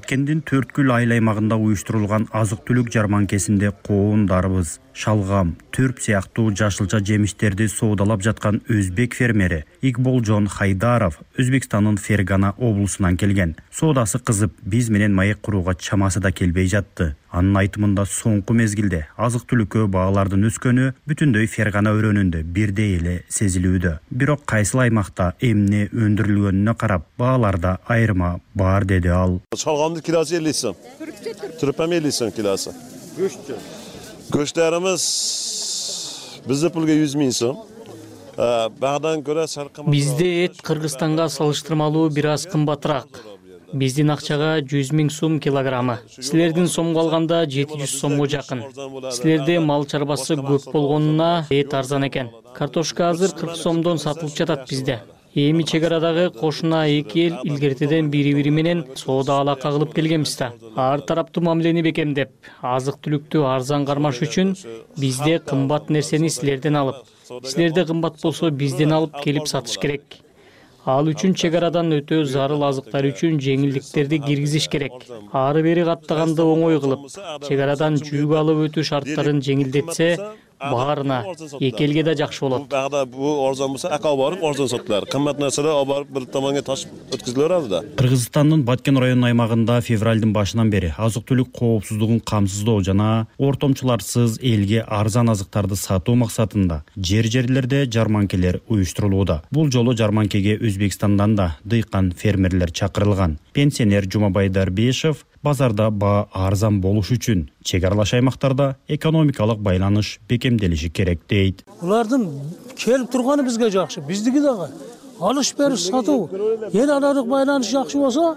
Баткендин Төрткүл айыл аймагында уюштурулган азык-түлүк жарманкесинде коон, дарбыз, шалгам, төрп сыяктуу жашылча жемиштерди соодалап жаткан өзбек фермери Игболжон Хайдаров Өзбекстандын Фергана облусунан келген. Соодасы кызып, биз менен маек курууга чамасы да келбей жатты. Анын айтымында соңку мезгилде азык-түлүккө баалардын өскөнү бүтүндөй Фергана өрөөнүндө бирдей эле сезилүүдө. Бирок кайсыл аймакта эмне өндүрүлгөнүнө карап бааларда айырма бар, деди ал. Çalgamdı kilosu elli so'm. Turpam elli so'm kilosu. Go'shtchi. Go'shtlarimiz bizde pulga yüz ming so'm. Bag'dan ko'ra sarqama. Bizde et Кыргызстанга салыштырмалуу бир аз кымбатыраак. Биздин акчага жүз миң сом килограммы. Силердин сомго алганда жети жүз сомго жакын. Силерде мал чарбасы көп болгонуна эт арзан экен. Картошка азыр кырк сомдон сатылып жатат бизде. Эми чек арадагы кошуна эки эл илгертеден бири-бири менен соода алака кылып келгенбиз да. Ар тараптуу мамилени бекемдеп, азык-түлүктү арзан кармаш үчүн бизде кымбат нерсени силерден алып, силерде кымбат болсо бизден алып келип сатыш керек. Ал үчүн чек арадан өтө зарыл азыктар үчүн жеңилдиктерди киргизиш керек. Ары бери каттаганды оңой кылып, чек арадан жүк алып өтүү шарттарын жеңилдетсе, баарына эки элге да жакшы болот. Багда бу арзан болсо, ака барып арзан сатылар. Кымбат нерселер алып барып бир томонго ташып өткөзүлөр да. Кыргызстандын Баткен районунун аймагында февралдын башынан бери азык-түлүк коопсуздугун камсыздоо жана ортомчуларсыз элге арзан азыктарды сатуу максатында жер-жерлерде жарманкелер уюштурулууда. Бул жолу жарманкеге Өзбекстандан да дыйкан фермерлер чакырылган. Пенсионер Жумабай Дарбешев базарда баа арзан болуш үчүн чек аралаш аймактарда экономикалык байланыш бекемделиши керек дейт. Булардын келип турганы бизге жакшы, биздики дагы алыш бериш сатуу, эл аралык байланыш жакшы болсо,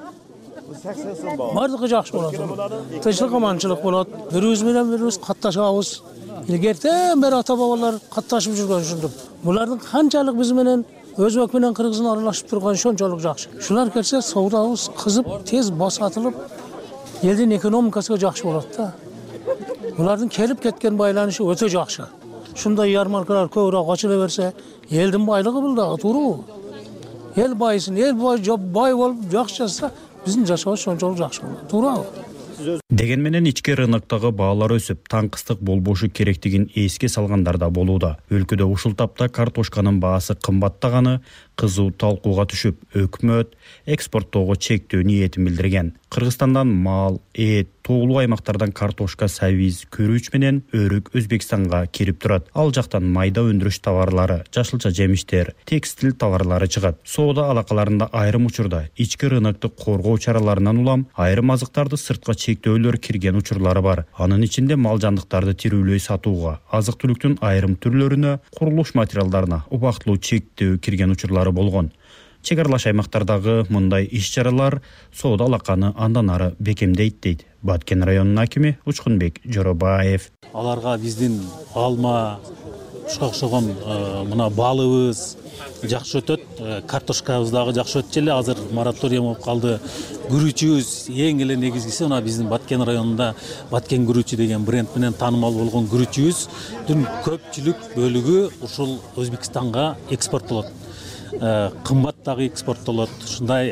бардыгы жакшы болот. Тынчтык, аманчылык болот. Бирибиз менен бирибиз катташабыз. Илгертен бери ата-бабалар катташып жүргөн ушунтип. Булардын канчалык биз менен Өзбек менен кыргыздын аралашып турган шончолук жакшы. Шулар келсе, соодабыз кызып, тез басатылып, элдин экономикасына жакшы болот да. Булардын келип кеткен байланышы өтө жакшы. Шундай ярмаркалар көбүрөөк ачыла берсе, элдин байлыгы бул дагы тууру. Эл байысын, эл бай болуп жакшы жашаса, биздин жашообуз шончолук жакшы болот. Туурабы? Деген менен ички рыноктогу баалар өсүп, таңкыстык болбошу керектигин эске салгандар да болууда. Өлкөдө ушул тапта картошканын баасы кымбаттаганы кызуу талкууга түшүп, өкмөт экспорттоого чектөө ниетин билдирген. Кыргызстандан мал, эт, тоолуу аймактардан картошка, сабиз, күрүч менен өрүк Өзбекстанга кирип турат. Ал жактан майда өндүрүш товарлары, жашылча жемиштер, текстил товарлары чыгат. Соода алакаларында айрым учурда ички рынокты коргоо чараларынан улам айрым азыктарды сыртка чектөөлөр кирген учурлары бар. Анын ичинде мал жандыктарды тирүүлөй сатууга, азык-түлүктүн айрым түрлөрүнө, курулуш материалдарына убактылуу чектөө кирген учурлары болгон. Чек аралаш аймактардагы мындай иш-чаралар соода алаканы андан ары бекемдейт дейт Баткен районунун акими Учкунбек Жоробаев. Аларга биздин алма, ушуга окшогон мына балыбыз жакшы өтөт, картошкабыз дагы жакшы өтүп эле. Азыр мораторий болуп калды. Күрүчүбүз эң эле негизгиси мына биздин Баткен районунда Баткен күрүчү деген бренд менен таанымал болгон күрүчүбүздүн көпчүлүк бөлүгү ушул Өзбекстанга экспорттолот. Кымбаттагы экспорттолот. Ушундай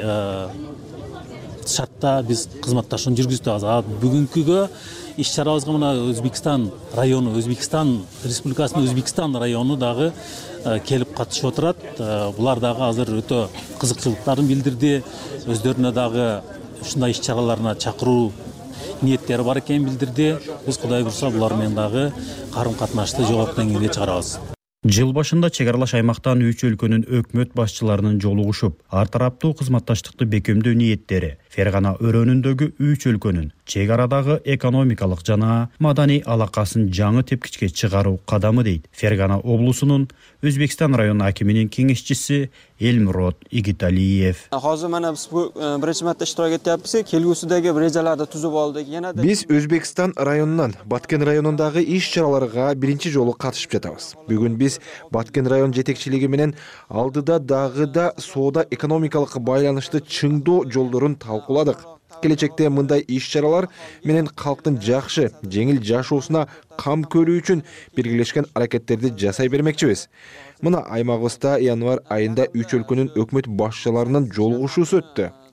шартта биз кызматташууну жүргүзөбүз. Бүгүнкүгө иш-чарабызга мына Өзбекстан району, Өзбекстан Республикасынын Өзбекстан району дагы келип катышып отурат. Булар дагы азыр өтө кызыкчылыктарын билдирди. Өздөрүнө дагы ушундай иш-чараларына чакыруу ниеттери бар экенин билдирди. Биз Кудай буйрса булар менен дагы карым-катнашты жогорку деңгээлге чыгарабыз. Жыл башында чек аралаш аймактан үч өлкөнүн өкмөт башчыларынын жолугушуп, ар тараптуу кызматташтыкты бекемдөө ниеттери Фергана өрөөнүндөгү үч өлкөнүн чек арадагы экономикалык жана маданий алакасын жаңы тепкичке чыгаруу кадамы дейт Фергана облусунун Өзбекстан району акиминин кеңешчиси Элмурод Игиталиев. Hozir mana biz bu birinchi marta ishtirok etyapmiz. Kelgusidagi rejalarni tuzib oldik. Yana Биз Өзбекстан районунан Баткен районундагы иш-чараларга биринчи жолу катышып жатабыз. Бүгүн биз Баткен район жетекчилиги менен алдыда дагы да соода экономикалык байланышты чыңдоо жолдорун талкууладык. Келечекте мындай иш-чаралар менен калктын жакшы, жеңил жашоосуна кам көрүү үчүн биргелешкен аракеттерди жасай бермекчибиз. Мына аймагыбызда январь айында үч өлкөнүн өкмөт башчыларынын жолугушуусу өттү.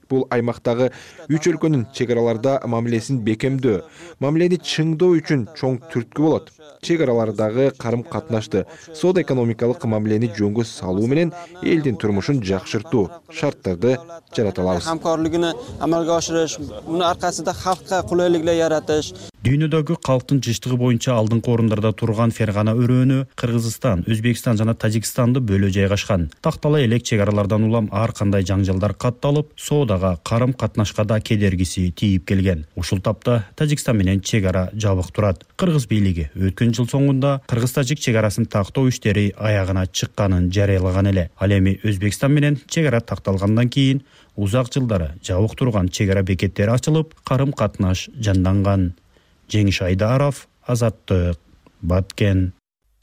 Бул аймактагы үч өлкөнүн чек араларда мамилесин бекемдөө, мамилени чыңдоо үчүн чоң түрткү болот. Чек аралардагы карым катнашты, соода экономикалык мамилени жөнгө салуу менен элдин турмушун жакшыртуу шарттарды жарата алабыз. Hamkorligini amalga oshirish, buni orqasida xalqqa qulayliklar yaratish. Дүйнөдөгү калктын жыштыгы боюнча алдыңкы орундарда турган Фергана өрөөнү Кыргызстан, Өзбекстан жана Тажикстанды бөлө жайгашкан. Тактала элек чек аралардан улам ар кандай жаңжалдар катталып, соодага, карым катнашка да кедергиси тийип келген. Ушул тапта Тажикстан менен чек ара жабык турат. Кыргыз бийлиги өткөн жыл соңунда Кыргыз-Тажик чек арасын тактоо иштери аягына чыкканын жарыялаган эле. Ал эми Өзбекстан менен чек ара такталгандан кийин узак жылдары жабык турган чек ара бекеттери ачылып, карым катнаш жанданган. Жеңиш Айдаров, Азаттык, Баткен.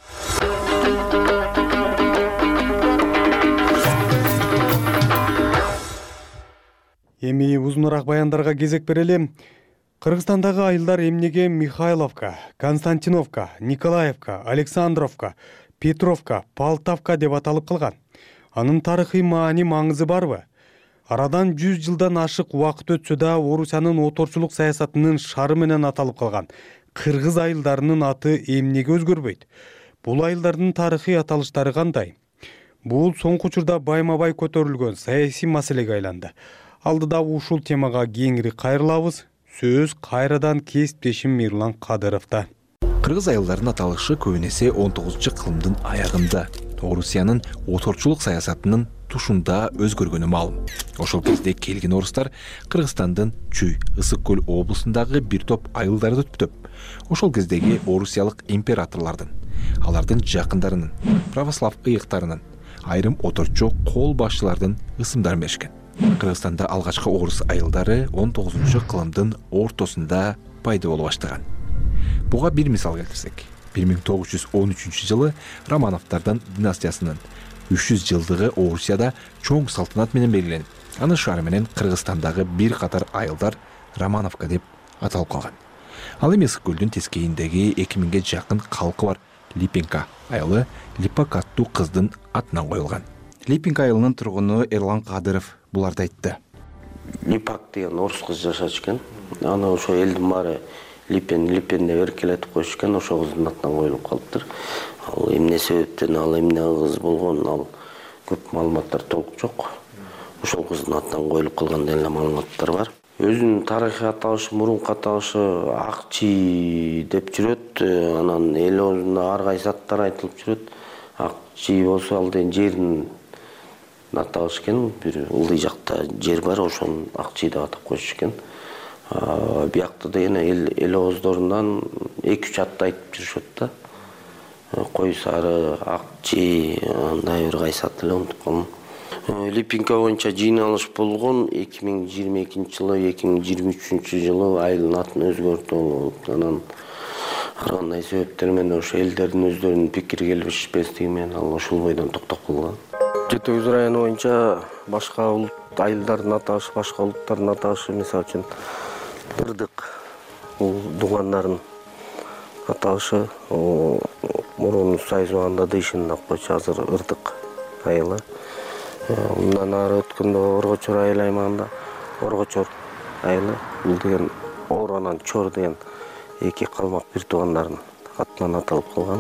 Эми узунураак баяндарга кезек берели. Кыргызстандагы айылдар эмнеге Михайловка, Константиновка, Николаевка, Александровка, Петровка, Полтавка деп аталып калган? Анын тарыхый маани маңызы барбы? Арадан жүз жылдан ашык убакыт өтсө да Орусиянын оторчулук саясатынын шары менен аталып калган кыргыз айылдарынын аты эмнеге өзгөрбөйт? Бул айылдардын тарыхый аталыштары кандай? Бул соңку учурда байма-бай көтөрүлгөн саясий маселеге айланды. Алдыда ушул темага кеңири кайрылабыз. Сөз кайрадан кесиптешим Мирлан Кадыровда. Кыргыз айылдарынын аталышы көбүнесе он тогузунчу кылымдын аягында Орусиянын оторчулук саясатынын тушунда өзгөргөнү маалым. Ошол кезде келген орустар Кыргызстандын Чүй, Ысык көл облусундагы бир топ айылдарды түптөп, ошол кездеги орусиялык императорлордун, алардын жакындарынын, православ ыйыктарынын, айрым оторчу кол башчылардын ысымдарын беришкен. Кыргызстанда алгачкы орус айылдары он тогузунчу кылымдын ортосунда пайда боло баштаган. Буга бир мисал келтирсек, бир миң тогуз жүз он үчүнчү жылы Романовдордун династиясынын үч жүз жылдыгы Орусияда чоң салтанат менен белгиленип, анын шаары менен Кыргызстандагы бир катар айылдар Романовка деп аталып калган. Ал эми Ысык көлдүн тескейиндеги эки миңге жакын калкы бар Липенка айылы Липак аттуу кыздын атынан коюлган. Липенка айылынын тургуну Эрлан Кадыров буларды айтты. Липак деген орус кыз жашачу экен. Аны ошо элдин баары Липен, Липен деп эркелетип коюшкан, ошо кыздын атынан коюлуп калыптыр. Ал эмне себептен, ал эмне кыз болгон, ал көп маалыматтар толук жок. Ошол кыздын атынан коюлуп калган деген эле маалыматтар бар. Өзүнүн тарыхый аталышы, мурунку аталышы Акчи деп жүрөт. Анан эл оозунда ар кайсы аттар айтылып жүрөт. Акчи болсо ал деген жердин аталышы экен. Бир ылдый жакта жер бар, ошону Акчи деп атап коюшу экен. Биякта деген эл ооздорунан эки үч атты айтып жүрүшөт да. Кой сары, Акчи, андай бир кайсы ат эле унутуп калдым. Липенка боюнча жыйналыш болгон эки миң жыйырма экинчи жылы, эки миң жыйырма үчүнчү жылы айылдын атын өзгөртүү болуп, анан ар кандай себептер менен ошо элдердин өздөрүнүн пикир келишпестиги менен ал ошол бойдон токтоп калган. Жети Көз району боюнча башка улут айылдардын аташы, башка улуттардын аташы, мисалы үчүн Ырдык, бул дугандардын аталышы, мурун Сайыз убагында Дыйшын деп койчу, азыр Ырдык айылы. Мындан ары өткөндө Оргочор айыл аймагында Оргочор айылы, бул деген Ор анан Чор деген эки калмак бир туугандардын атынан аталып калган.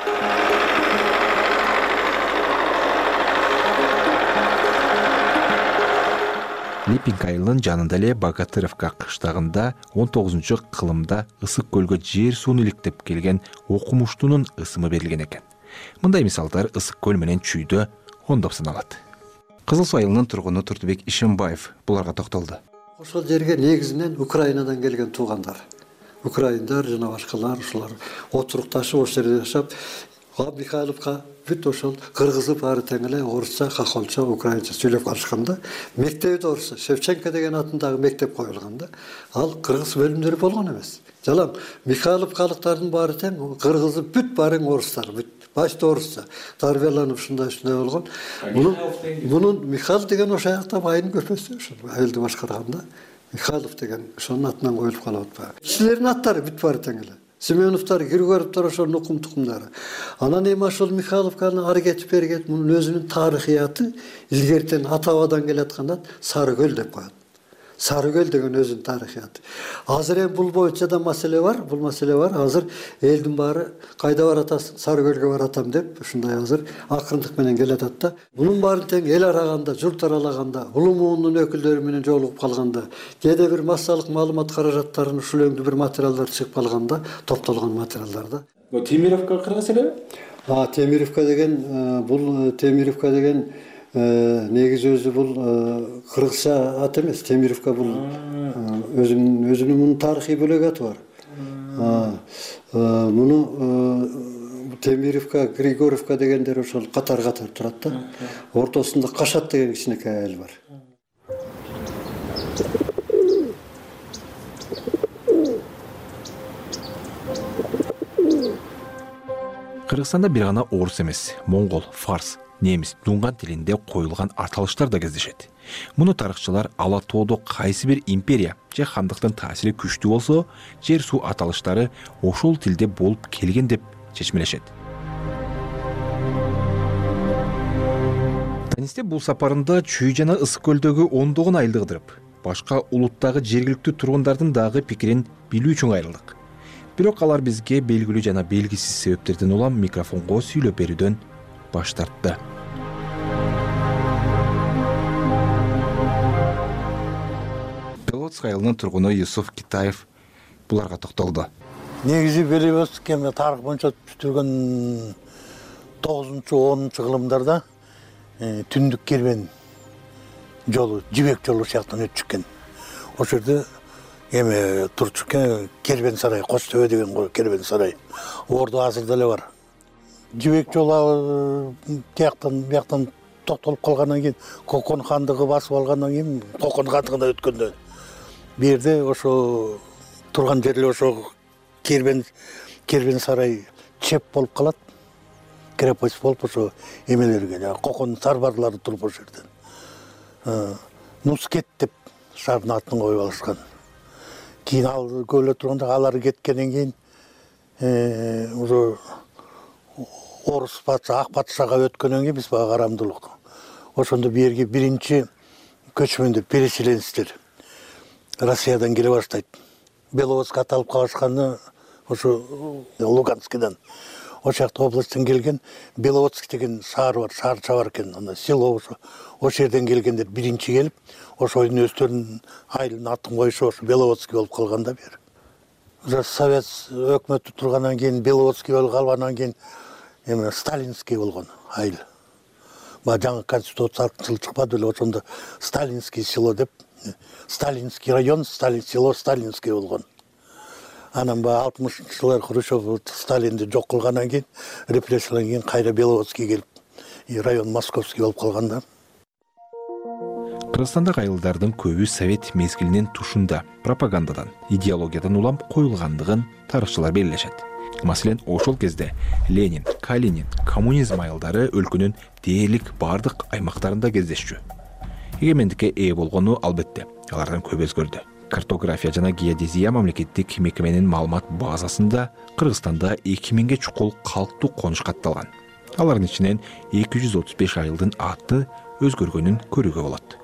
Липенка айылынын жанында эле Богатыровка кыштагында он тогузунчу кылымда Ысык көлгө жер суун иликтеп келген окумуштунун ысымы берилген экен. Мындай мисалдар Ысык көл менен Чүйдө ондоп саналат. Кызыл Суу айылынын тургуну Турдубек Ишембаев буларга токтолду. Ошол жерге негизинен Украинадан келген туугандар. Украиндар жана башкалар ушулар отурукташып ошол жерде жашап, Михайловка бүт ошол кыргызы баары тең эле орусча, хохолча, украинча сүйлөп калышканда, мектеби орусча, Шевченко деген атындагы мектеп коюлган да. Ал кыргыз бөлүмдөрү болгон эмес. Жалаң Михайловкалыктардын баары тең, кыргызы бүт баарын орустар, бүт башта орусча тарбияланып ушундай-ушундай болгон. Мунун мунун Михаил деген ошол жакта байынын көпөсү, ошол айылды башкарганда Михайлов деген ошонун атынан коюлуп калып атпайбы. Кишилердин аттары бүт баары тең эле. Семеновтар, Григоровтар ошол нукум тукумдары. Анан эми ошол Михайловканы ары кетип бергет, мунун өзүнүн тарыхыяты илгертен ата-бабадан келаткандан Сары көл деп коет. Сары көл деген өзүнүн тарыхыяты. Азыр эми бул боюнча да маселе бар, бул маселе бар. Азыр элдин баары кайда баратасың? Сары көлгө баратам деп, ушундай азыр акырындык менен келатат да. Мунун баарын тең эл араганда, журт аралаганда, улуу муунун өкүлдөрү менен жолугуп калганда, кээде бир массалык маалымат каражаттарын ушул өңдүү бир материалдар чыгып калганда, топтолгон материалдар да. Бул Темировка кыргыз элеби? А, Темировка деген, бул Темировка деген негизи өзү бул кыргызча ат эмес. Темировка бул өзүнүн өзүнүн мунун тарыхый бөлөк аты бар. Муну Темировка, Григорьевка дегендер ошол катар-катар турат да. Ортосунда Кашат деген кичинекей айыл бар. Кыргызстанда бир гана орус эмес, моңгол, фарс, немис, дунган тилинде коюлган аталыштар да кездешет. Муну тарыхчылар ала тоодо кайсы бир империя же хандыктын таасири күчтүү болсо, жер суу аталыштары ошол тилде болуп келген деп чечмелешет. Танисте бул сапарында Чүй жана Ысык көлдөгү ондогон айылды кыдырып, башка улуттагы жергиликтүү тургундардын дагы пикирин билүү үчүн кайрылдык. Бирок алар бизге белгилүү жана белгисиз себептерден улам микрофонго сүйлөп берүүдөн баш тартты. Беловодск айылынын тургуну Юсуф Китаев буларга токтолду. Негизи Беловодск эми тарых боюнча түзүлгөн тогузунчу онунчу кылымдарда түндүк кербен жолу, жибек жолу сыяктан өтүп чыккан. Ошол жерде эми турчу кербен сарай, Кош төбө деген кербен сарай. Ордо азыр деле бар. Жибек жолу тияктан бияктан токтолуп калгандан кийин, Кокон хандыгы басып алгандан кийин, Кокон хандыгына өткөндө бу жерде ошо турган жерлер ошо кербен кербен сарай чеп болуп калат. Крепость болуп ошо эмелерге, Кокон сарбаздары туруп ошол жерден. Нускет деп шаардын атын коюп алышкан. Кийин ал көлө турганда алар кеткенден кийин уже орус патша, ак патшага өткөндөн кийин биз бага карамдуулук. Ошондо бу жерге биринчи көчмөндөр, переселенецтер Россиядан келе баштайт. Беловодск аталып калышканы ошо Луганскидан. Ошол жакта областтан келген Беловодск деген шаар бар, шаарча бар экен, анда село ошо. Ошол жерден келгендер биринчи келип, ошойдун өздөрүнүн айылынын атын коюшу ошо Беловодск болуп калган да бер. Уже Совет өкмөтү тургандан кийин Беловодск болуп калгандан кийин эми Сталинский болгон айыл. Ба жаңы конституция чыкпады эле, ошондо Сталинский село деп, Сталинский район, Сталин село Сталинский болгон. Анан ба алтымышынчы жылдар Хрущев Сталинди жок кылгандан кийин, репрессиядан кийин кайра Беловодский келип, район Московский болуп калган да. Кыргызстандагы айылдардын көбү совет мезгилинин тушунда пропагандадан, идеологиядан улам коюлгандыгын тарыхчылар белгилешет. Маселен, ошол кезде Ленин, Калинин, коммунизм айылдары өлкөнүн дээрлик бардык аймактарында кездешчү. Эгемендикке ээ болгону албетте, алардан көп өзгөрдү. Картография жана геодезия мамлекеттик мекеменин маалымат базасында Кыргызстанда эки миңге чукул калктуу конуш катталган. Алардын ичинен эки жүз отуз беш айылдын аты өзгөргөнүн көрүүгө болот.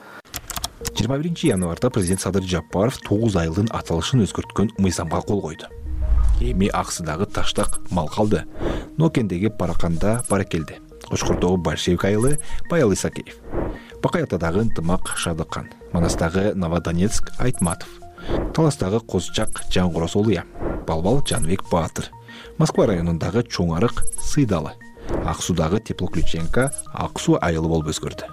жыйырма биринчи январда президент Садыр Жапаров тогуз айылдын аталышын өзгөрткөн мыйзамга кол койду. Эми Аксыдагы Таштак мал калды. Нокендеги Параканда Баракелди. Кочкордогу Большевик айылы Баял Исакеев. Бакай Атадагы Ынтымак Шадыккан. Манастагы Новодонецк Айтматов. Таластагы Козчак Жангорос Олуя. Балбал Жанбек Баатыр. Москва районундагы Чоң Арык Сыйдалы. Аксудагы Теплоключенко Аксу айылы болуп өзгөрдү.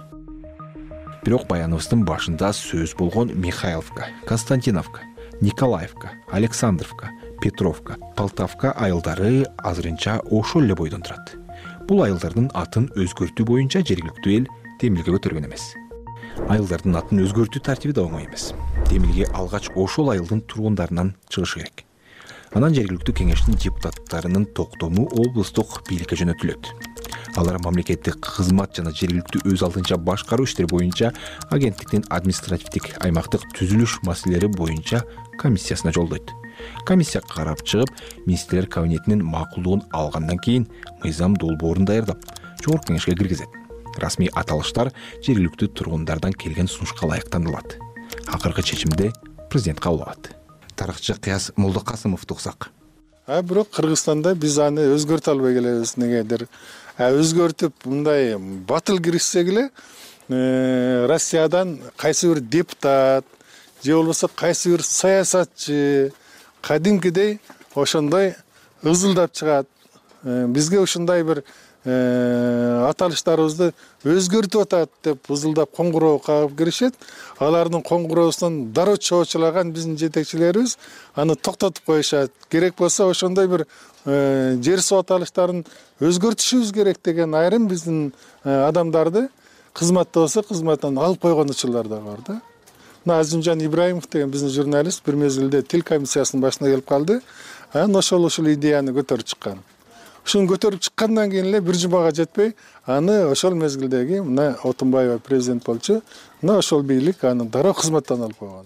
Бирок Баяновдун башында сөз болгон Михайловка, Константиновка, Николаевка, Александровка, Петровка, Полтавка айылдары азырынча ошол эле бойдон турат. Бул айылдардын атын өзгөртүү боюнча жергиликтүү эл демилге көтөргөн эмес. Айылдардын атын өзгөртүү тартиби да оңой эмес. Демилге алгач ошол айылдын тургундарынан чыгышы керек. Анан жергиликтүү кеңештин депутаттарынын токтому облустук бийликке жөнөтүлөт. Алар мамлекеттик кызмат жана жергиликтүү өз алдынча башкаруу иштери боюнча агенттиктин административдик аймактык түзүлүш маселелери боюнча комиссиясына жолдойт. Комиссия карап чыгып, министрлер кабинетинин макулдугун алгандан кийин мыйзам долбоорун даярдап, жогорку кеңешке киргизет. Расмий аталыштар жергиликтүү тургундардан келген сунушка ылайык танылат. акыркы чечимди президент кабыл алат. Тарыхчы Кыяз Молдокасымовду уксак. А бирок Кыргызстанда биз аны өзгөртө албай келебиз. Негедир өзгөртүп мындай батыл киришсек эле Россиядан кайсы бир депутат же болбосо кайсы бир саясатчы кадимкидей ошондой ызылдап чыгат. Бизге ушундай бир аталыштарыбызды өзгөртүп атат деп ызылдап коңгуроо кагып киришет. Алардын коңгуроосунан дароо чоочулаган биздин жетекчилерибиз аны токтотуп коюшат. Керек болсо ошондой бир жер суу аталыштарын өзгөртүшүбүз керек деген айрым биздин адамдарды кызматта болсо кызматтан алып койгон учурлар да бар да. Мына Азимжан Ибраимов деген биздин журналист бир мезгилде тил комиссиясынын башына келип калды. Анан ошол ушул идеяны көтөрүп чыккан. Ушуну көтөрүп чыккандан кийин эле бир жумага жетпей, аны ошол мезгилдеги мына Отунбаева президент болчу. Мына ошол бийлик аны дароо кызматтан алып койгон.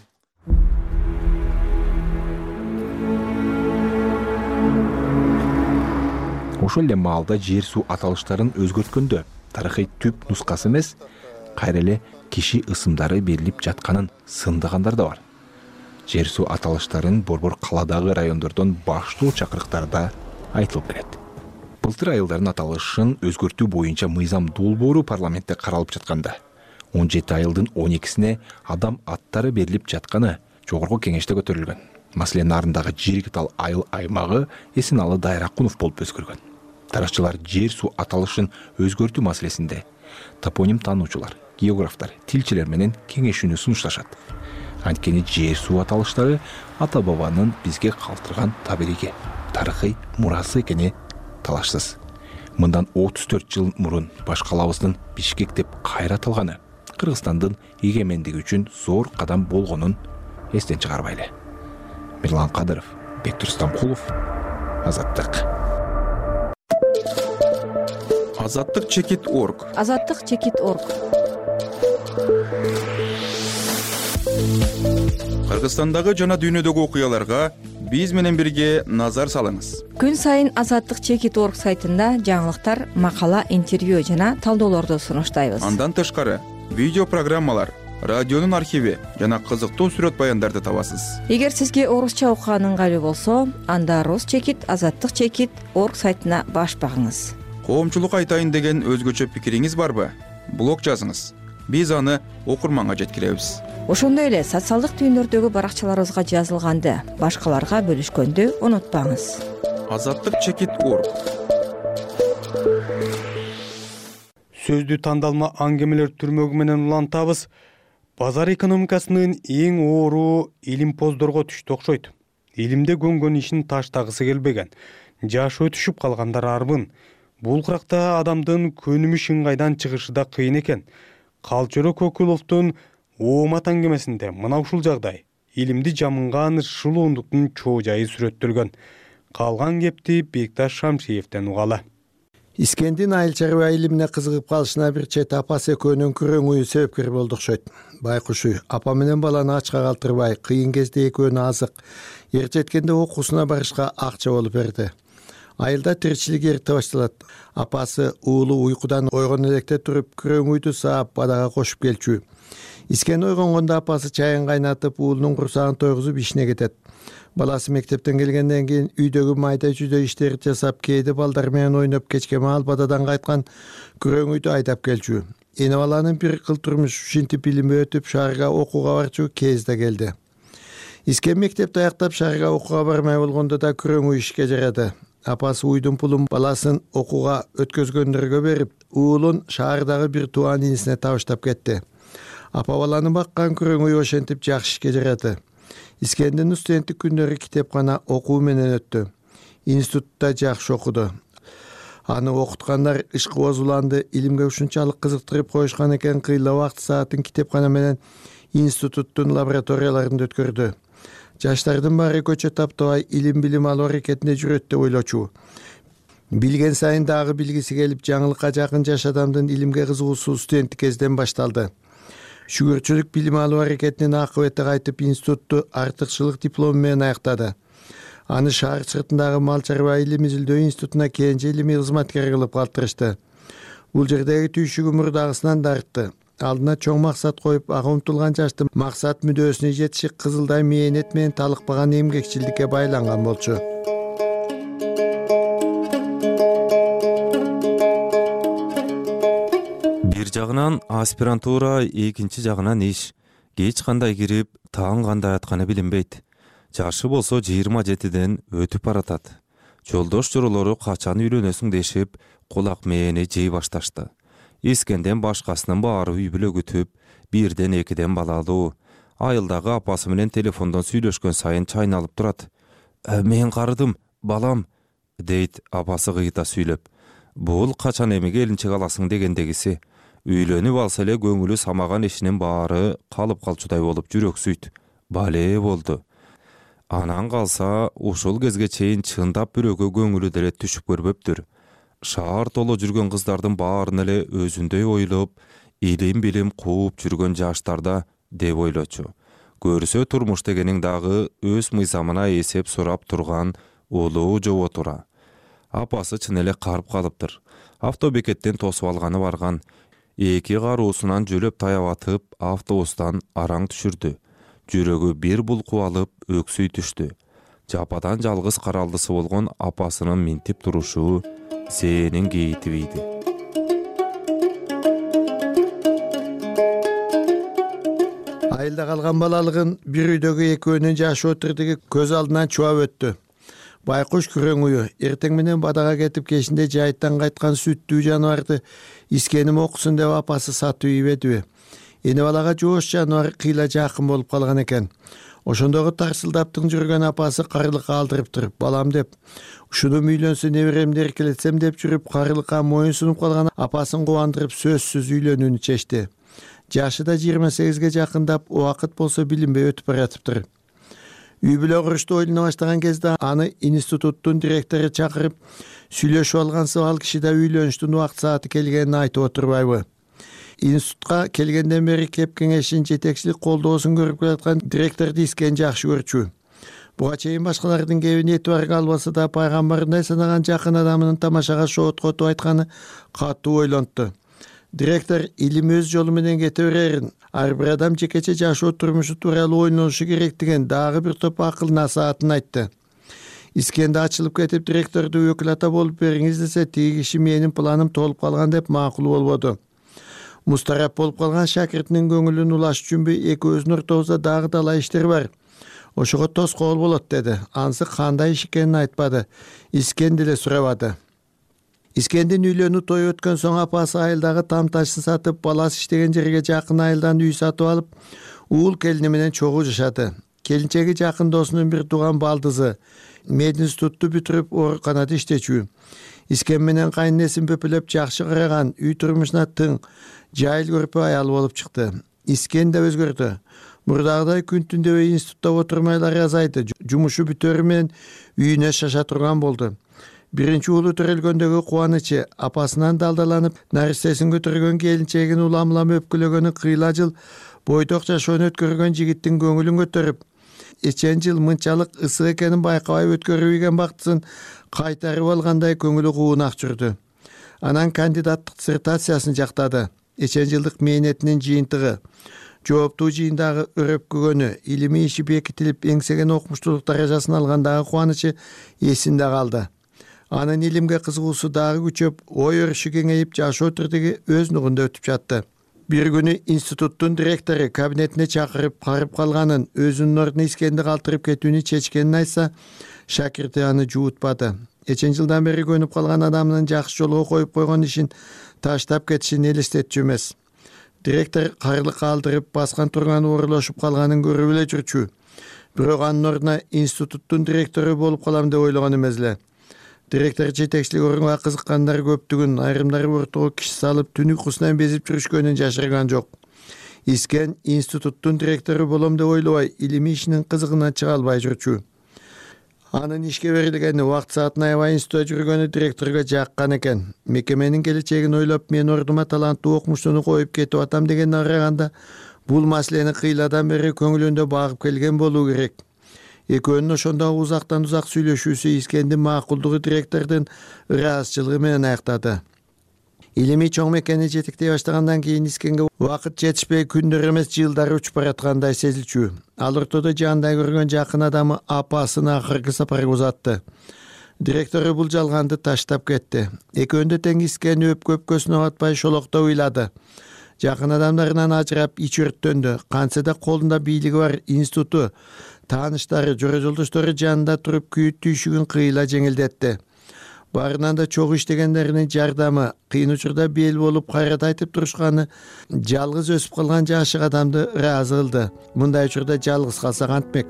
Ошол эле маалда жер суу аталыштарын өзгөрткөндө тарыхый түп нускасы эмес, кайра эле киши ысымдары берилип жатканын сындыгандар да бар. Жер суу аталыштарын борбор каладагы райондордон баштоо чакырыктарда айтылып келет. Былтыр айылдардын аталышын өзгөртүү боюнча мыйзам долбоору парламентте каралып жатканда он жети айылдын он экисине адам аттары берилип жатканы жогорку кеңеште көтөрүлгөн. Маселен, нарындагы Жирикитал айыл аймагы Эсеналы Дайракунов болуп өзгөргөн. Тарыхчылар жер суу аталышын өзгөртүү маселесинде топоним таануучулар, географтар, тилчилер менен кеңешүүнү сунушташат. Анткени жер суу аталыштары ата бабанын бизге калтырган табириги, тарыхый мурасы экени талашсыз. Мындан отуз төрт жыл мурун баш калабыздын Бишкек деп кайра аталганы Кыргызстандын эгемендиги үчүн зор кадам болгонун эстен чыгарбайлы. Мирлан Кадыров, Бектур Стамкулов, Азаттык. Азаттык чекит орг. Азаттык чекит орг. Кыргызстандагы жана дүйнөдөгү окуяларга биз менен бирге назар салыңыз. Күн сайын Азаттык чекит орг сайтында жаңылыктар, макала, интервью жана талдоолорду сунуштайбыз. Андан тышкары видео программалар, радионун архиви жана кызыктуу сүрөт баяндарды табасыз. Эгер сизге орусча окуган ыңгайлуу болсо, анда Рус чекит, Азаттык чекит орг сайтына баш багыңыз. Коомчулук айтайын деген өзгөчө пикириңиз барбы? Блог жазыңыз. Биз аны окурманга жеткиребиз. Ошондой эле социалдык түйүндөрдөгү баракчаларыбызга жазылганды башкаларга бөлүшкөндү унутпаңыз. Азаттык чекит орг. Сөздү тандалма аңгемелер түрмөгү менен улантабыз. Базар экономикасынын эң оору илимпоздорго түштү окшойт. Илимде көнгөн ишин таштагысы келбеген, жашы өтүшүп калгандар арбын. Бул кыракта адамдын көнүмүш ыңгайдан чыгышы да кыйын экен. Калчоро Көкүловдун Оомат аңгемесинде мына ушул жагдай илимди жамынган шылуундуктун чоо жайы сүрөттөлгөн. Калган кепти Бекташ Шамшиевден угалы. Искендин айыл чарба илимине кызыгып калышына бир чет апасы экөөнүн күрөң ую себепкер болду окшойт. Байкуш уй апа менен баланы ачка калтырбай, кыйын кезде экөөнү азык, эр жеткенде окуусуна барышка акча болуп берди. Айылда тиричилик эрте башталат. Апасы уулу уйкудан ойгон электе туруп, күрөң уйду саап бадага кошуп келчү. Искен ойгонгондо апасы чайын кайнатып, уулунун курсагын тойгузуп ишине кетет. Баласы мектептен келгенден кийин үйдөгү майда жүдө иштерди жасап, кээде балдар менен ойноп, кечке маал бададан кайткан күрөң уйду айдап келчү. Эне баланын бир кыл турмуш ушинтип илими өтүп, шаарга окууга барчу кезде келди. Искен мектепти аяктап шаарга окууга бармай болгондо да күрөң уй ишке жарады. Апасы уйдун пулун баласын окууга өткөзгөндөргө берип, уулун шаардагы бир тууан инисине табыштап кетти. Апа баланы баккан күрөң уй ошентип жакшы ишке жарады. Искендин студенттик күндөрү китепкана окуу менен өттү. Институтта жакшы окуду. Аны окуткандар ишкыбоз уланды, илимге ушунчалык кызыктырып коюшкан экен, кыйла убакыт саатын китепкана менен институттун лабораторияларында өткөрдү. Жаштардын баары көчө таптабай илим билим алуу аракетинде жүрөт деп ойлочу. Билген сайын дагы билгиси келип, жаңылыкка жакын жаш адамдын илимге кызыгуусу студенттик кезден башталды. Шүгүрчүлүк билим алуу аракетинин акыбети кайтып, институтту артыкчылык диплому менен аяктады. Аны шаар сыртындагы мал чарба илим изилдөө институтуна кенже илимий кызматкер кылып калтырышты. Бул жердеги түйшүгү мурдагысынан да артты. алдына чоң максат коюп ага умтулган жашты максат мүдөөсүнө жетиши кызылдай мээнет менен талыкпаган эмгекчилдикке байланган болчу. Бир жагынан аспирантура, экинчи жагынан иш. Кеч кандай кирип, таң кандай атканы билинбейт. Жашы болсо жыйырма жетиден өтүп баратат. Жолдош жоролору качан үйлөнөсүң дешип, кулак мээни жей башташты. Искенден башкасынын баары үй бүлө күтүп, бирден экиден балалуу. Айылдагы апасы менен телефондон сүйлөшкөн сайын чайналып турат. Мен карыдым, балам, дейт апасы кыйта сүйлөп. Бул качан эми келинчек аласың дегендегиси. Үйлөнүп алса эле көңүлү самаган ишинин баары калып калчудай болуп жүрөксүйт. Бале болду. Анан калса, ушул кезге чейин чындап бирөөгө көңүлү деле түшүп көрбөптүр. Шаар толо жүргөн кыздардын баарын эле өзүндөй ойлоп, илим билим кууп жүргөн жаштарда деп ойлочу. Көрсө турмуш дегенин дагы өз мыйзамына эсеп сурап турган улуу жоботура. Апасы чын эле карып калыптыр. Автобекеттен тосуп алганы барган. Эки каруусунан жөлөп таябатып, автобустан араң түшүрдү. Жүрөгү бир булкуп алып, өксүй түштү. Жападан жалгыз каралдысы болгон апасынын минтип турушу зээнин кейитибийди. Айылда калган балалыгын бир үйдөгү экөөнүн жашы отурдуги көз алдынан чуап өттү. Байкуш күрөң ую эртең менен бадага кетип кечинде жайыттан кайткан сүттүү жаныбарды искеним окусун деп апасы сатып ийбедиби. Эне балага жоош жаныбар кыйла жакын болуп калган экен. Ошондогу тарсылдаптың жүргөн апасы карылыкка алдырыптыр. Балам деп, ушуну үйлөнсө неберемди эркелетсем деп жүрүп карылыкка моюн сунуп калган апасын кубандырып сөзсүз үйлөнүүнү чечти. Жашы да жыйырма сегизге жакындап, убакыт болсо билинбей өтүп баратыптыр. Үй бүлө курушты ойлоно баштаган кезде аны институттун директору чакырып, сүйлөшүп алгансып ал киши да үйлөнүштүн убакыт сааты келгенин айтып отурбайбы? Институтка келгенден бери кеп кеңешин жетекчилик колдоосун көрүп келаткан директорду Искен жакшы көрчү. Буга чейин башкалардын кебин этибарга албаса да пайгамбарындай санаган жакын адамынын тамашага шоот котуп айтканы катуу ойлонту. Директор илим өз жолу менен кете берерин, ар бир адам жекече жашоо турмушу тууралуу ойлонушу керектигин дагы бир топ акыл насаатын айтты. Искенде ачылып кетип директорду өкүл ата болуп бериңиз десе, тиги киши менин планым толуп калган деп макул болбоду. Мустарап болуп калган шакиртинин көңүлүн улаш үчүнбү экөөбүздүн ортобузда дагы талай иштер бар. Ошого тоскоол болот деди. Ансы кандай иш экенин айтпады. Искен деле сурабады. Искендин үйлөнүү тою өткөн соң апасы айылдагы там ташын сатып, баласы иштеген жерге жакын айылдан үй сатып алып, уул келини менен чогуу жашады. Келинчеги жакын досунун бир тууган балдызы, мединститутту бүтүрүп ооруканада иштечү. Искен менен кайненесин бөпөлөп жакшы караган, үй турмушуна тың, жайыл көрпө аял болуп чыкты. Искен да өзгөрдү. Мурдагыдай күн түндөбөй институтта отурмайлары азайды. Жумушу бүтөрү менен үйүнө шаша турган болду. Биринчи уулу төрөлгөндөгү кубанычы, апасынан далдаланып, наристесин көтөргөн келинчегин улам-улам өпкүлөгөнү кыйла жыл бойдок жашоону өткөргөн жигиттин көңүлүн көтөрүп, эчен жыл мынчалык ысык экенин байкабай өткөрүп ийген бактысын кайтарып алгандай көңүлү куунак жүрдү. Анан кандидаттык диссертациясын жактады. Эчен жылдык мээнетинин жыйынтыгы, жооптуу жыйындагы өрөпкөгөнү, илимий иши бекитилип, эңсеген окумуштуулук даражасын алгандагы кубанычы эсинде калды. Анын илимге кызыгуусу дагы күчөп, ой өрүшү кеңейип, жашоо түрдүгү өз нугунда өтүп жатты. Бир күнү институттун директору кабинетине чакырып, карып калганын, өзүнүн ордуна Искенди калтырып кетүүнү чечкенин айтса, шакирти аны жуутпады. Эчен жылдан бери көнүп калган адамдын жакшы жолго коюп койгон ишин таштап кетишин элестетчү эмес. Директор карылыкка алдырып, баскан турган оорулашып калганын көрүп эле жүрчү. Бирок анын ордуна институттун директору болуп калам деп ойлогон эмес эле. Директор жетекчилик орунга кызыккандар көптүгүн, айрымдары ортого киши салып, түн уйкусунан безип жүрүшкөнүн жашырган жок. Искен институттун директору болом деп ойлобой, илимий ишинин кызыгынан чыга албай жүрчү. Анын ишке берилгени, убакыт саатын аябай институтта жүргөнү директорго жаккан экен. Мекеменин келечегин ойлоп, мен ордума таланттуу окумуштууну коюп кетип атам дегенге караганда, бул маселени кыйладан бери көңүлүндө багып келген болуу керек. Экөөнүн ошондо узактан узак сүйлөшүүсү Искендин макулдугу директордун ыраазычылыгы менен аяктады. Илимий чоң мекени жетектей баштагандан кийин Искенге убакыт жетишпей күндөр эмес жылдар учуп бараткандай сезилчү. Ал ортодо жаандай көргөн жакын адамы апасын акыркы сапарга узатты. Директору бул жалганды таштап кетти. Экөөндө тең Искени өпкө өпкөсүнө батпай шолокто уйлады. Жакын адамдарынан ажырап ич өрттөндү. Кантсе да колунда бийлиги бар институту, тааныштары, жора жолдоштору жанында туруп күйүт түйшүгүн кыйла жеңилдетти. Барынан да чогуу иштегендеринин жардамы, кыйын учурда бел болуп кайрат айтып турушканы жалгыз өсүп калган жашык адамды ыраазы кылды. Мындай учурда жалгыз калса кантмек?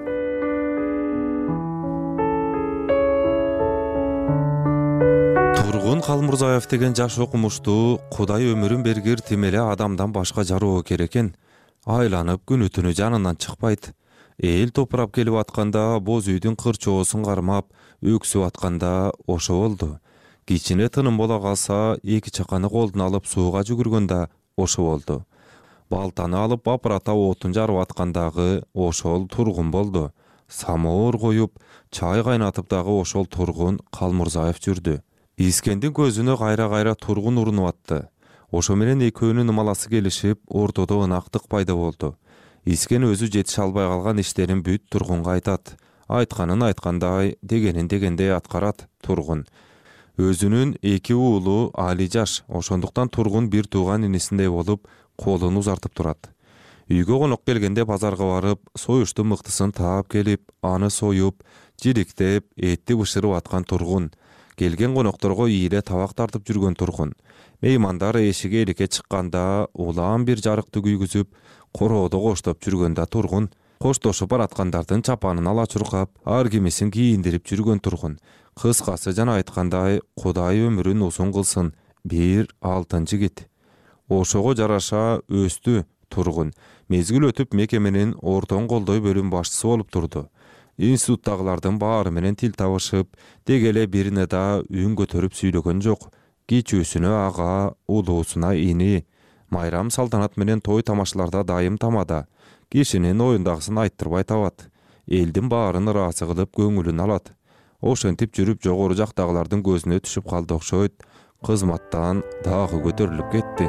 Тургун Калмурзаев деген жаш окумуштуу Кудай өмүрүн бергир тим эле адамдан башка жароо керек экен. Айланып күнү түнү жанынан чыкпайт. Эл топурап келип атканда боз үйдүн кырчоосун кармап, өксүп атканда ошо болду. Кичине тыным бола калса, эки чаканы колдуна алып сууга жүгүргөндө ошо болду. Балтаны алып бапырата отун жарып аткандагы ошол Тургун болду. Самоор коюп, чай кайнатып дагы ошол Тургун Калмурзаев жүрдү. Искендин көзүнө кайра-кайра Тургун урунуп атты. Ошо менен экөөнүн ымаласы келишип, ортодо ынактык пайда болду. Искен өзү жетише албай калган иштерин бүт Тургунга айтат. Айтканын айткандай, дегенин дегендей аткарат Тургун. Өзүнүн эки уулу али жаш, ошондуктан Тургун бир тууган инисиндей болуп, колун узартып турат. Үйгө конок келгенде базарга барып, союшту мыктысын таап келип, аны союп, жириктеп, этти бышырып аткан Тургун. Келген конокторго ийиле табак тартып жүргөн Тургун. Меймандар эшиге эликке чыкканда, улаан бир жарыкты күйгүзүп, короодо коштоп жүргөндө Тургун. Коштошуп бараткандардын чапанын ала чуркап, ар кимисин кийиндирип жүргөн Тургун. Кыскасы жана айткандай, Кудай өмүрүн узун кылсын, бир алтын жигит. Ошого жараша өстү Тургун. Мезгил өтүп мекеменин ортон колдой бөлүм башчысы болуп турду. Институттагылардын баары менен тил табышып, дегеле бирине да үн көтөрүп сүйлөгөн жок. Кичүүсүнө ага, улуусуна ини. Майрам салтанат менен той тамашаларда дайым тамада. Кишинин оюндагысын айттырбай табат. Элдин баарын ыраазы кылып көңүлүн алат. Ошентип жүрүп жогору жактагылардын көзүнө түшүп калды окшойт. Кызматтан дагы көтөрүлүп кетти.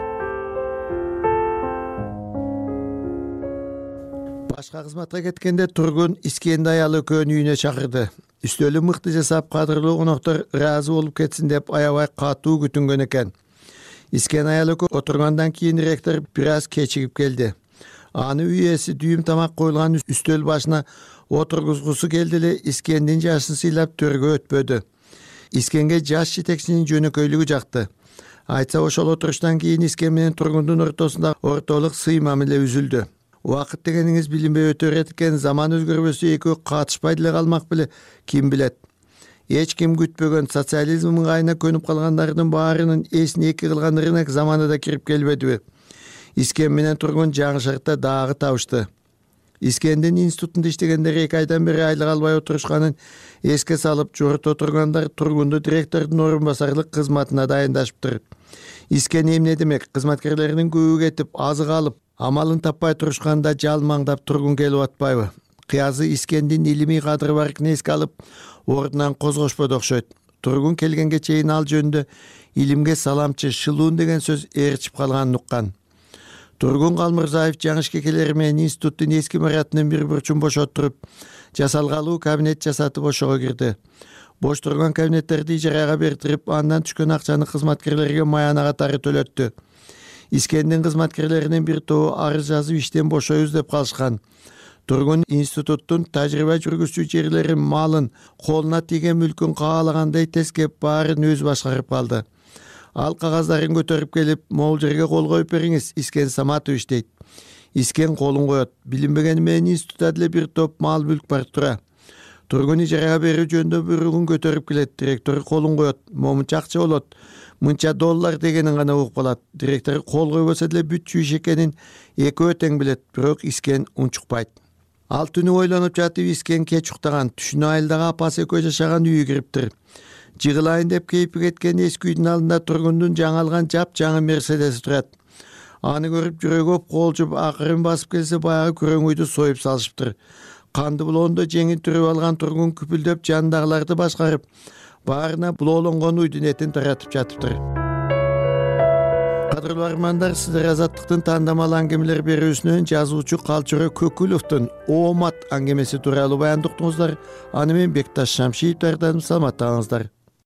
Башка кызматка кеткенде Тургун Искенди аялы экөөнү үйүнө чакырды. Үстөлү мыкты жасап, кадырлуу коноктор ыраазы болуп кетсин деп аябай катуу күтүнгөн экен. Искен аялы отургандан кийин ректор бир аз кечигип келди. Аны үй ээси дүйүм тамак коюлган үстөл башына отургузгусу келди эле Искендин жашын сыйлап төргө өтпөдү. Искенге жаш жетекчинин жөнөкөйлүгү жакты. Айтса ошол отуруштан кийин Искен менен Тургундун ортосунда ортолук сый мамиле үзүлдү. Убакыт дегениңиз билинбей өтө берет экен, заман өзгөрбөсө экөө катышпай деле калмак беле, ким билет. Эч ким күтпөгөн социализм ыңгайына көнүп калгандардын баарынын эсин эки кылган рынок заманы да кирип келбедиби? Искен менен Тургун жаңышырыкта дагы табышты. Искендин институтунда иштегендер эки айдан бери айлык албай отурушканын эске салып, жорто тургандар Тургунду директордун орун басарлык кызматына дайындашыптыр. Искен эмне демек, кызматкерлеринин көбү кетип, азык алып, амалын таппай турушканда жалмаңдап Тургун келип атпайбы? Кыязы Искендин илимий кадыры барыкын эске алып, ордунан козгошподу окшойт. Тургун келгенге чейин ал жөнүндө илимге саламчы, шылуун деген сөз ээрчип калганын уккан. Тургун Калмурзаев жаңышке келери менен институттун эски маратынын бир бурчун бошоттуруп, жасалгалуу кабинет жасатып ошого кирди. Бош турган кабинеттерди ижарага бертирип, андан түшкөн акчаны кызматкерлерге маяна катары төлөттү. Искендин кызматкерлеринин бир тобу арыз жазып иштен бошойбуз деп калышкан. Тургун институттун тажрыйба жүргүзчү жерлерин, малын, колуна тийген мүлкүн каалагандай тескеп, баарын өзү башкарып калды. Ал кагаздарын көтөрүп келип, могул жерге кол коюп бериңиз, Искен Саматович дейт. Искен колун коет. Билинбегени менен институтта деле бир топ мал мүлк бар тура. Тургун ижарага берүү жөнүндө буйругун көтөрүп келет. Директор колун коет. Момунча акча болот. Мынча доллар дегенин гана угуп калат. Директор кол койбосо деле бүтчү иш экенин экөө тең билет, бирок Искен унчукпайт. Ал түнү ойлонуп жатып, Искен кеч уктаган, түшүнө айылдагы апасы экөө жашаган үйү кириптир. Жыгылайын деп кейпи кеткен эски үйдүн алдында Тургундун жаңы алган жап жаңы Мерседеси турат. Аны көрүп жүрөгү колжуп, акырын басып келсе, баягы күрөң үйдү союп салышыптыр. Канды булоондо жеңин түрүп алган Тургун күпүлдөп жандагыларды башкарып, баарына булоолонгон үйдүн этин таратып жатыптыр. Кадырлуу армандар, сиздер Азаттыктын тандамал аңгемелер берүүсүнөн жазуучу Калчыры Көкүловдун Оомат аңгемеси тууралуу баян уктуңуздар. Аны мен Бекташ Шамшиев даярдадым. Саламаттаңыздар.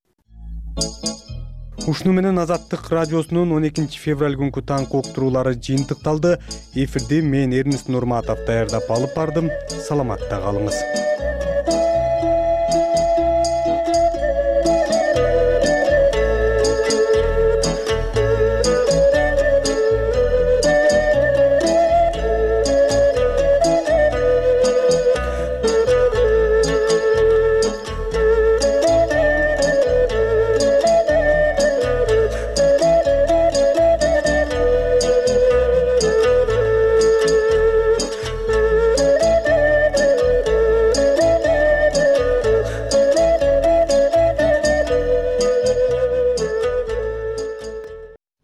Ушуну менен Азаттык радиосунун он экинчи февраль күнкү таңкы уктуруулары жыйынтыкталды. Эфирди мен Эрнест Нурматов даярдап алып бардым. Саламатта калыңыз.